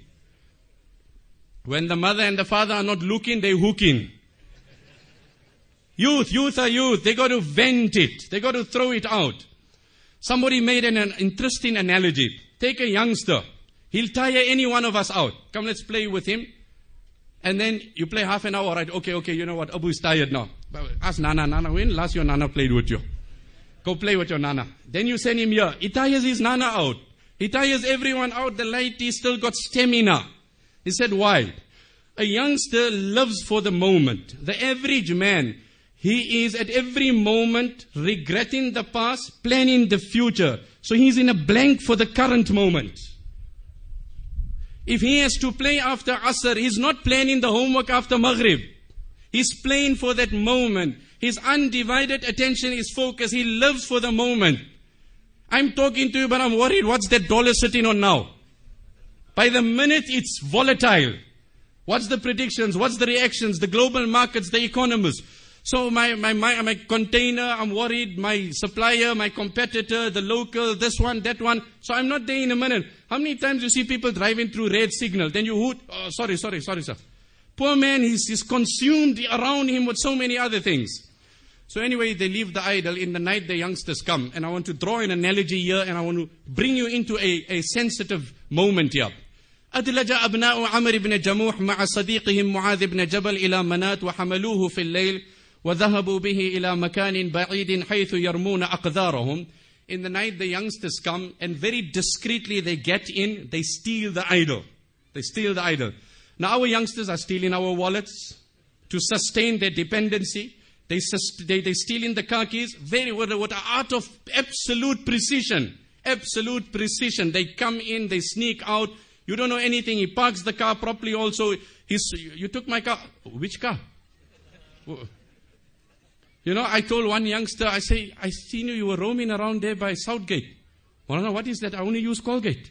When the mother and the father are not looking, they're hooking. Youth, youth are youth. They got to vent it. They got to throw it out. Somebody made an, an interesting analogy. Take a youngster. He'll tire any one of us out. Come, let's play with him. And then you play half an hour, right? Okay, okay, you know what? Abu is tired now. Ask Nana, Nana, when last your Nana played with you? Go play with your Nana. Then you send him here. He tires his Nana out. He tires everyone out. The lighty still got stamina. He said, why? A youngster lives for the moment. The average man, he is at every moment regretting the past, planning the future. So he's in a blank for the current moment. If he has to play after Asr, he's not planning the homework after Maghrib. He's playing for that moment. His undivided attention is focused. He lives for the moment. I'm talking to you, but I'm worried. What's that dollar sitting on now? By the minute, it's volatile. What's the predictions? What's the reactions? The global markets, the economists. So my, my, my, my container, I'm worried. My supplier, my competitor, the local, this one, that one. So I'm not there in a minute. How many times you see people driving through red signal? Then you hoot, oh, sorry, sorry, sorry, sir. Poor man, he's, he's consumed around him with so many other things. So anyway, they leave the idol. In the night, the youngsters come. And I want to draw an analogy here, and I want to bring you into a, a sensitive moment here. أدلج أبناء عمرو بن جموح مع صديقهم معاذ بن جبل إلى منات وحملوه في الليل وذهبوا به إلى مكان بعيد حيث يرمون أقذارهم. In the night, the youngsters come, and very discreetly they get in, they steal the idol. They steal the idol. Now our youngsters are stealing our wallets to sustain their dependency. They, they, they steal in the car keys, very, with an art of absolute precision. Absolute precision. They come in, they sneak out. You don't know anything. He parks the car properly also. He's, you took my car. Which car? You know, I told one youngster, I say, I seen you, you were roaming around there by Southgate. Well, no, what is that? I only use Colgate.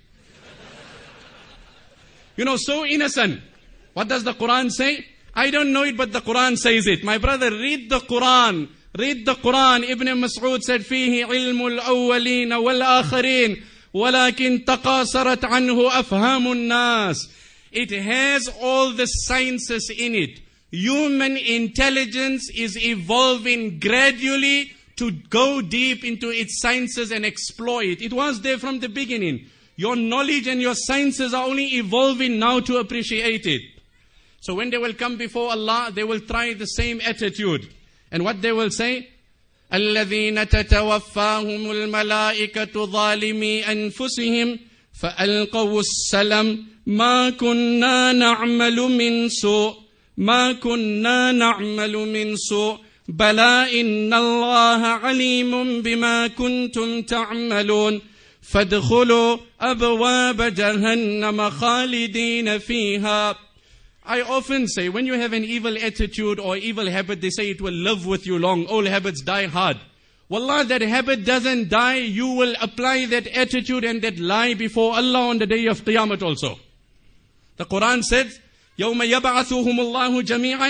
You know, so innocent. What does the Quran say? I don't know it, but the Quran says it. My brother, read the Quran. Read the Quran. Ibn Mas'ud said, فيه علم الأولين والآخرين ولكن تقاصرت عنه أفهام الناس. It has all the sciences in it. Human intelligence is evolving gradually to go deep into its sciences and exploit. It was there from the beginning. Your knowledge and your sciences are only evolving now to appreciate it. So when they will come before Allah, they will try the same attitude. And what they will say? الَّذِينَ تَتَوَفَّاهُمُ الْمَلَائِكَةُ ظَالِمِي أَنفُسِهِمْ فَأَلْقَوُا السَّلَمْ مَا كُنَّا نَعْمَلُ مِنْ سُوءٍ ما كنا نعمل من سوء بلى إن الله عليم بما كنتم تعملون فادخلوا أبواب جهنم خالدين فيها. I often say, when you have an evil attitude or evil habit, they say it will live with you long. All habits die hard. Wallah, that habit doesn't die. You will apply that attitude and that lie before Allah on the day of Qiyamah also. The Quran says, يوم يبعثهم الله جميعا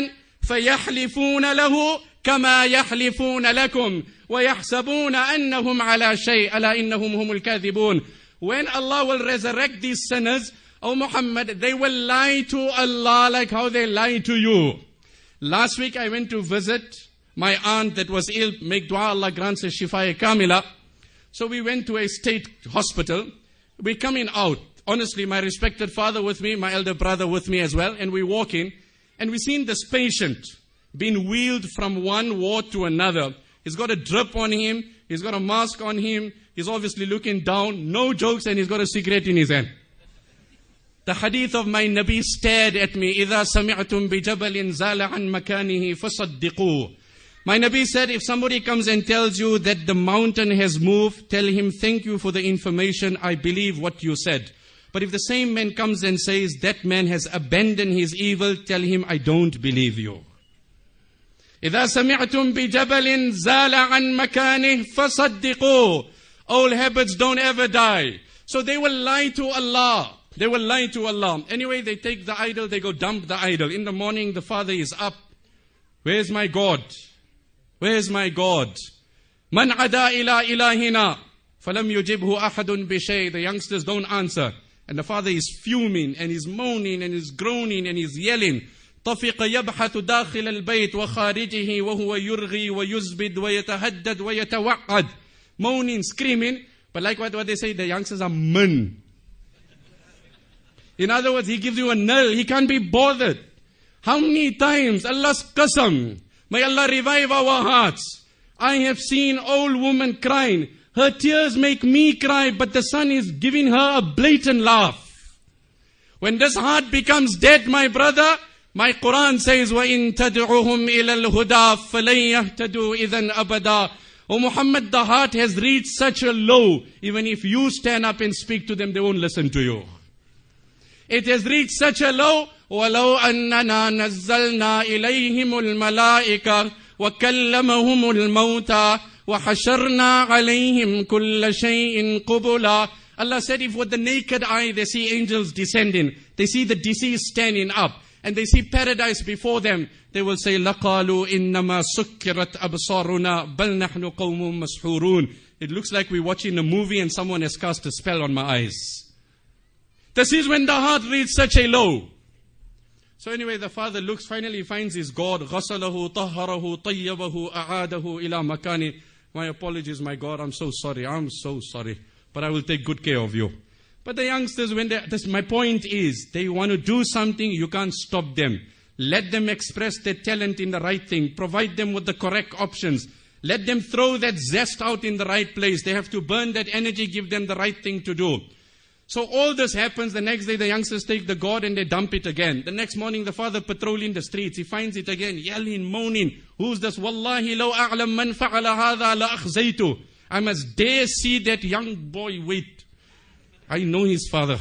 فَيَحْلِفُونَ لَهُ كَمَا يَحْلِفُونَ لَكُمْ وَيَحْسَبُونَ أَنَّهُمْ عَلَى شَيْءٍ أَلَا إِنَّهُمْ هُمُ الْكَاذِبُونَ. When Allah will resurrect these sinners, O Muhammad, they will lie to Allah like how they lie to you. Last week I went to visit my aunt that was ill. Make dua, Allah grants her shifaya kamila. So we went to a state hospital. We're coming out. Honestly, my respected father with me, my elder brother with me as well. And we walk in and we seen this patient being wheeled from one ward to another. He's got a drip on him. He's got a mask on him. He's obviously looking down. No jokes, and he's got a cigarette in his hand. The hadith of my Nabi stared at me. إِذَا سَمِعْتُمْ بِجَبَلٍ زَالَ عَنْ مَكَانِهِ فَصَدِّقُوا. My Nabi said, if somebody comes and tells you that the mountain has moved, tell him, thank you for the information. I believe what you said. But if the same man comes and says, that man has abandoned his evil, tell him, I don't believe you. إِذَا سَمِعْتُمْ بِجَبَلٍ زَالَ عَنْ مَكَانِهِ فَصَدِّقُوا. Old habits don't ever die. So they will lie to Allah. They will lie to Allah. Anyway, they take the idol, they go dump the idol. In the morning, the father is up. Where's my God? Where's my God? Man ada ila ilahina. Falam yujibhu ahadun bishay. The youngsters don't answer. And the father is fuming, and he's moaning, and he's groaning, and he's yelling. طفق يبحث داخل البيت وخارجه وهو يرغي ويزبد ويتهدد ويتوعد. Moaning, screaming. But like what, what they say, the youngsters are mun. In other words, he gives you a null. He can't be bothered. How many times? Allah's qasam. May Allah revive our hearts. I have seen old woman crying. Her tears make me cry, but the son is giving her a blatant laugh. When this heart becomes dead, my brother, my Quran says, وَإِن تَدْعُهُمْ إِلَى الْهُدَى فَلَن يَهْتَدُوا إِذًا أَبَدًا. Oh Muhammad, the heart has reached such a low. Even if you stand up and speak to them, they won't listen to you. It has reached such a low. وَلَوْ أَنَّنَا نَزَّلْنَا إِلَيْهِمُ الْمَلَائِكَةَ وَكَلَّمَهُمُ الْمَوْتَى وَحَشَرْنَا عَلَيْهِمْ كُلَّ شَيْءٍ قُبُلًا. Allah said, if with the naked eye they see angels descending, they see the deceased standing up, and they see paradise before them, they will say, لَقَالُوا إِنَّمَا سُكِّرَتْ أَبْصَارُنَا بَلْ نَحْنُ قَوْمٌ مَسْحُورُونَ. It looks like we're watching a movie and someone has cast a spell on my eyes. This is when the heart reaches such a low. So anyway, the father looks, finally finds his God. غَسَلَهُ طَهَّرَهُ طَيَّبَهُ أَعَادَهُ إِلَى مَكَانِ. My apologies, my God, I'm so sorry, I'm so sorry. But I will take good care of you. But the youngsters, when they, this, my point is, they want to do something, you can't stop them. Let them express their talent in the right thing. Provide them with the correct options. Let them throw that zest out in the right place. They have to burn that energy, give them the right thing to do. So all this happens. The next day the youngsters take the God and they dump it again. The next morning the father patrolling the streets. He finds it again, yelling, moaning. Who's this? Wallahi law a'lam man fa'ala hadha la akhzaytu. I must dare see that young boy wait. I know his father.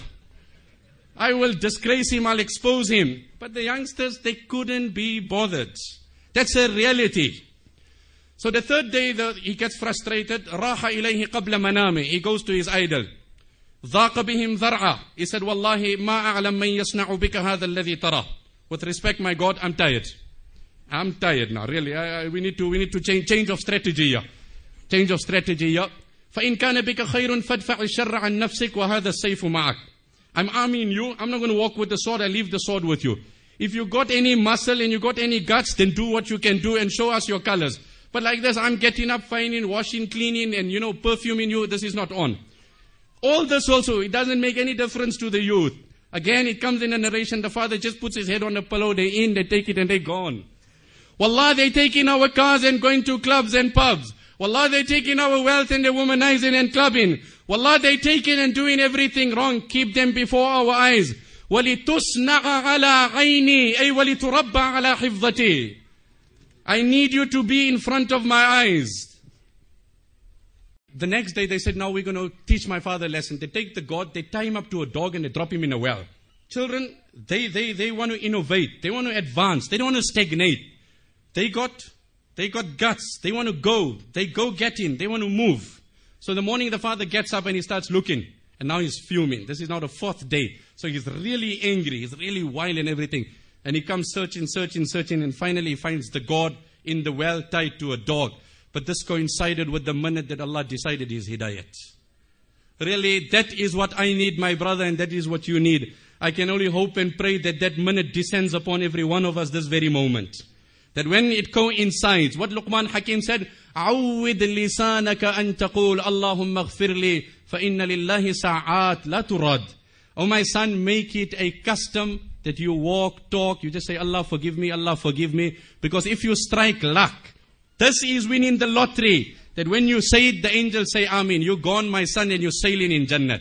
I will disgrace him, I'll expose him. But the youngsters, they couldn't be bothered. That's a reality. So the third day the, he gets frustrated. Raha ilayhi qabla manami. He goes to his idol. ضاق بهم ذرعا. He said, Wallahi ma a'lam man yasna'u bika hadha alladhi tara. With respect, my God, I'm tired. I'm tired now, really. I, I, we need to, we need to change, change of strategy here. Change of strategy here. فَإِنْ كَانَ بِكَ خَيْرٌ فَادْفَعِ الشَّرَّ عَنْ نَفْسِكَ وَهَذَا السَّيْفُ مَعَكَ. I'm arming you. I'm not going to walk with the sword. I leave the sword with you. If you got any muscle and you got any guts, then do what you can do and show us your colors. But like this, I'm getting up, finding, washing, cleaning, and, you know, perfuming you. This is not on. All this also, it doesn't make any difference to the youth. Again, it comes in a narration. The father just puts his head on a pillow. They in, they take it, and they gone. Wallah, they take in our cars and going to clubs and pubs. Wallah, they take in our wealth and they're womanizing and clubbing. Wallah, they take in and doing everything wrong. Keep them before our eyes. وَلِتُصْنَعَ عَلَىٰ عَيْنِي أَيْ وَلِتُرَبَّ عَلَىٰ حِفْظَتِي. I need you to be in front of my eyes. The next day they said, now we're going to teach my father a lesson. They take the God, they tie him up to a dog and they drop him in a well. Children, they, they, they want to innovate. They want to advance. They don't want to stagnate. They got, they got guts. They want to go. They go getting. They want to move. So in the morning the father gets up and he starts looking. And now he's fuming. This is now the fourth day. So he's really angry. He's really wild and everything. And he comes searching, searching, searching, and finally he finds the gourd in the well tied to a dog. But this coincided with the minute that Allah decided his hidayat. Really, that is what I need, my brother, and that is what you need. I can only hope and pray that that minute descends upon every one of us this very moment. That when it coincides, what Luqman Hakim said, عَوِّدْ لِسَانَكَ أَن تَقُولَ اللَّهُمَّ اغْفِرْ لِي فَإِنَّ لِلَّهِ سَاعَاتٍ لَا تُرَدْ. Oh my son, make it a custom that you walk, talk, you just say, Allah forgive me, Allah forgive me. Because if you strike luck, this is winning the lottery. That when you say it, the angels say, Ameen, you're gone, my son, and you're sailing in Jannat.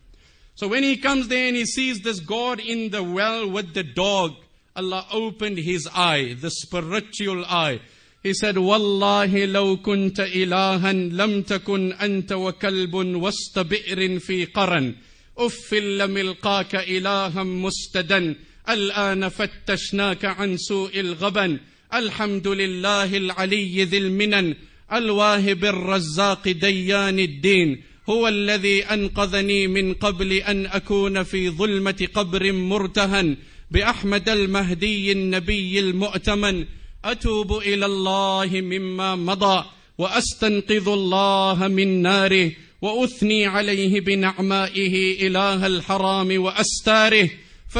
So when he comes there and he sees this God in the well with the dog, Allah opened his eye, the spiritual eye. He said, Wallahi law kunta ilahan lam takun anta wa kalbun wasta bi'rin fi qaran. Uffil lamilqaka ilaham mustadan. Al-ana fattashnaka an su'il ghaban. Alhamdulillahi al-aliyyi dhil minan. Al-wahib al-razzaq dayyan ad-din. هو الذي أنقذني من قبل أن أكون في ظلمة قبر مرتهن بأحمد المهدي النبي المؤتمن أتوب إلى الله مما مضى وأستنقذ الله من ناره وأثني عليه بنعمائه إله الحرام وأستاره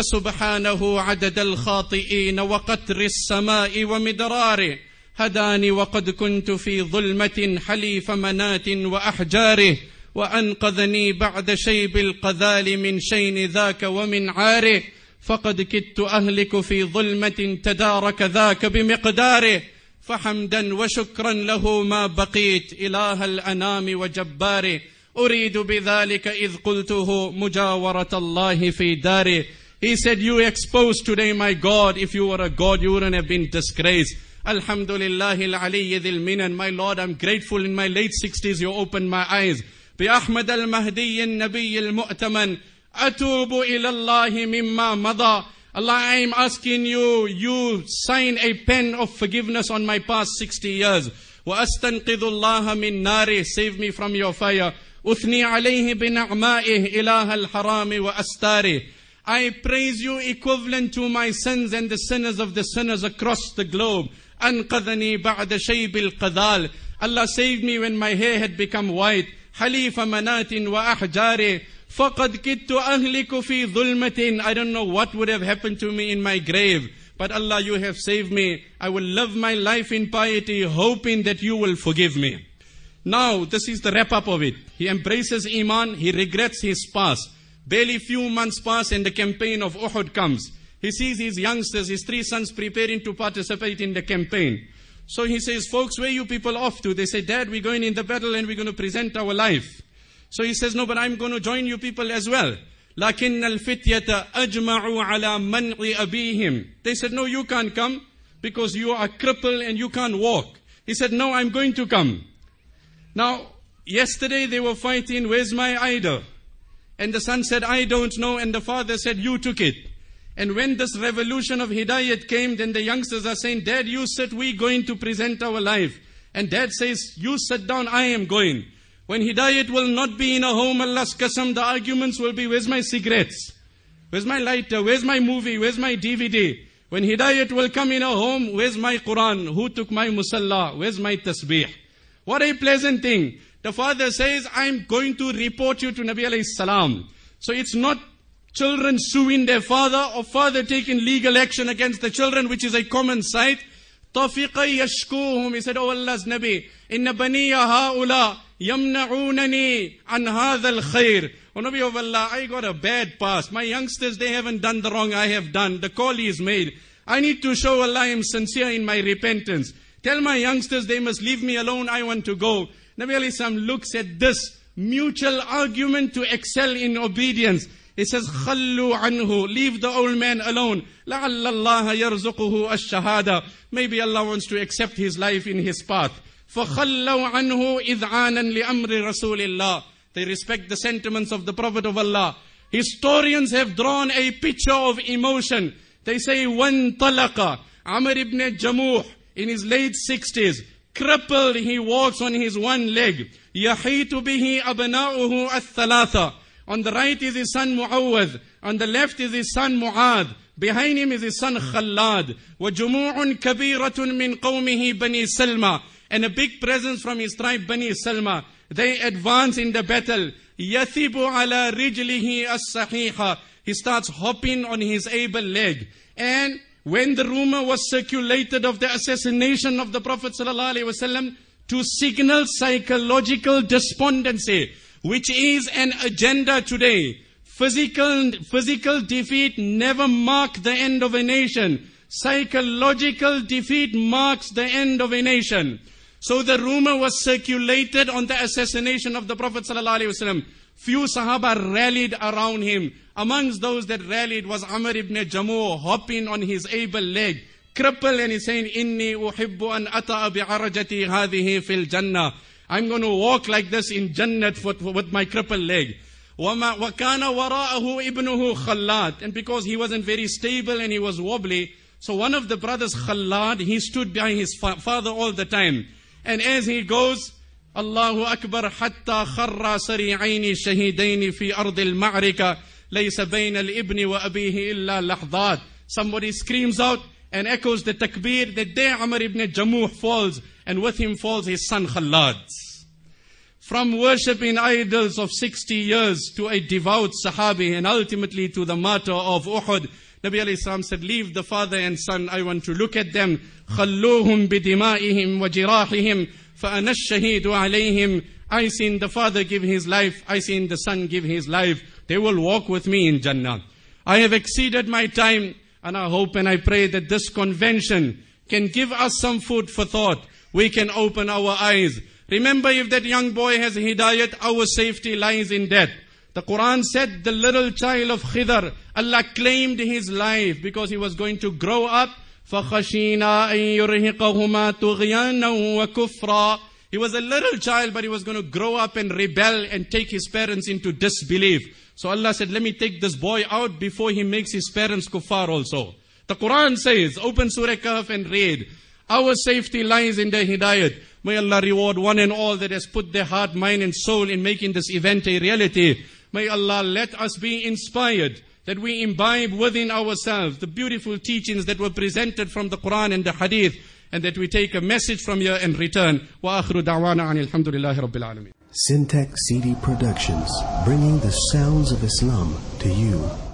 فسبحانه عدد الخاطئين وقطر السماء ومدراره هداني وقد كنت في ظلمة حليف منات وأحجاره وأنقذني بعد شيب القذال من شين ذاك ومن عاره فقد كدت أهلك في ظلمة تدارك ذاك بمقداره فحمدا وشكرا له ما بقيت إله الأنام وجباره أريد بذلك إذ قلته مجاورة الله في داره. He said, you exposed today my God. If you were a God, you wouldn't have been disgraced. Alhamdulillahi al-aliyyi dhil minan. My Lord, I'm grateful in my late sixties you opened my eyes. بأحمد المهدي النبي المؤتمن أتوب إلى الله مما مضى. Allah, I am asking you, you sign a pen of forgiveness on my past sixty years. وأستنقذ الله من ناره. Save me from your fire. أثني عليه بنعمائه إله الحرام وأستاره. I praise you equivalent to my sins and the sinners of the sinners across the globe. أنقذني بعد شيب القذال. Allah saved me when my hair had become white. حليف منات وأحجاره. فقد كدت أهلك في ظلمة. I don't know what would have happened to me in my grave. But Allah, you have saved me. I will live my life in piety, hoping that you will forgive me. Now, this is the wrap up of it. He embraces Iman. He regrets his past. Barely few months pass and the campaign of Uhud comes. He sees his youngsters, his three sons preparing to participate in the campaign. So he says, folks, where are you people off to? They say, Dad, we're going in the battle and we're going to present our life. So he says, no, but I'm going to join you people as well. لَكِنَّ الْفِتْيَةَ أَجْمَعُوا عَلَى مَنْعِ أَبِيهِمْ. They said, no, you can't come because you are crippled and you can't walk. He said, no, I'm going to come. Now, yesterday they were fighting, where's my idol? And the son said, I don't know. And the father said, you took it. And when this revolution of Hidayat came, then the youngsters are saying, Dad, you sit, we're going to present our life. And Dad says, you sit down, I am going. When Hidayat will not be in a home, Allah's qasam, the arguments will be, where's my cigarettes? Where's my lighter? Where's my movie? Where's my D V D? When Hidayat will come in a home, where's my Quran? Who took my musalla? Where's my tasbih? What a pleasant thing. The father says, I'm going to report you to Nabi alayhi salam. So it's not children suing their father or father taking legal action against the children, which is a common sight. طَفِقَ يَشْكُوهُمْ. He said, oh Allah's Nabi, إِنَّ بَنِيَ هَؤُلَاء يَمْنَعُونَنِي عَنْ هَذَا الْخَيْرِ. Oh Nabi of Allah, I got a bad past. My youngsters, they haven't done the wrong I have done. The call is made. I need to show Allah I am sincere in my repentance. Tell my youngsters they must leave me alone, I want to go. Nabi alayhi salam looks at this mutual argument to excel in obedience. He says, خَلُّوا عَنْهُ. Leave the old man alone. لَعَلَّ اللَّهَ يَرْزُقُهُ الشَّهَادَةِ. Maybe Allah wants to accept his life in his path. فَخَلَّوْا عَنْهُ إِذْعَانًا لِأَمْرِ رَسُولِ اللَّهِ. They respect the sentiments of the Prophet of Allah. Historians have drawn a picture of emotion. They say, وَانْطَلَقَ Amr ibn Jamuh, in his late sixties, crippled, he walks on his one leg. يَحِيتُ بِهِ أَبْنَاؤُهُ الثَّلَاثَةِ. On the right is his son Muawwad. On the left is his son Mu'adh. Behind him is his son Khallad. وَجُمُوعٌ كَبِيرَةٌ مِّن قَوْمِهِ بَنِي سَلْمَى. And a big presence from his tribe Bani Salma. They advance in the battle. يَثِبُ عَلَى رِجْلِهِ الصَّحِيحَ. He starts hopping on his able leg. And when the rumor was circulated of the assassination of the Prophet ﷺ, to signal psychological despondency, which is an agenda today. Physical, physical defeat never marks the end of a nation. Psychological defeat marks the end of a nation. So the rumor was circulated on the assassination of the Prophet ﷺ. Few Sahaba rallied around him. Amongst those that rallied was Amr ibn Jamuh, hopping on his able leg, crippled, and he's saying, Inni uhibbu an ata'a bi'arajati hadhihi fil jannah. I'm going to walk like this in Jannat with my crippled leg. وَمَا وَكَانَ وَرَاءَهُ إِبْنُهُ خَلَّادٌ. And because he wasn't very stable and he was wobbly, so one of the brothers, Khallad, he stood behind his fa- father all the time. And as he goes, Allahu Akbar, حَتَّى خَرَّ سَرِيعَيْنِ شَهِيدَيْنِ فِي أَرْضِ الْمَعْرِكَةِ لَيْسَ بَيْنَ الْإِبْنِ وَأَبِيهِ إِلَّا لَحْظَاتٍ. Somebody screams out and echoes the takbir, that there Amr ibn Jamuh falls, and with him falls his son Khallad. From worshipping idols of sixty years to a devout Sahabi, and ultimately to the martyr of Uhud, Nabi alayhi salam said, leave the father and son, I want to look at them. خَلُّوهُمْ بِدِمَائِهِمْ وَجِرَاحِهِمْ فَأَنَا الشَّهِيدُ عَلَيْهِمْ. I seen the father give his life, I seen the son give his life. They will walk with me in Jannah. I have exceeded my time, and I hope and I pray that this convention can give us some food for thought. We can open our eyes. Remember, if that young boy has hidayat, our safety lies in that. The Quran said the little child of Khidr, Allah claimed his life because he was going to grow up. فَخَشِينَا أَن يُرْهِقَهُمَا طُغْيَانًا وَكُفْرًا. He was a little child, but he was going to grow up and rebel and take his parents into disbelief. So Allah said, let me take this boy out before he makes his parents kuffar also. The Quran says, open Surah Kahf and read. Our safety lies in the hidayat. May Allah reward one and all that has put their heart, mind and soul in making this event a reality. May Allah let us be inspired, that we imbibe within ourselves the beautiful teachings that were presented from the Quran and the Hadith, and that we take a message from here and return. Wa akhiru da'wana anil hamdulillahi rabbil alameen. Syntax C D Productions, bringing the sounds of Islam to you.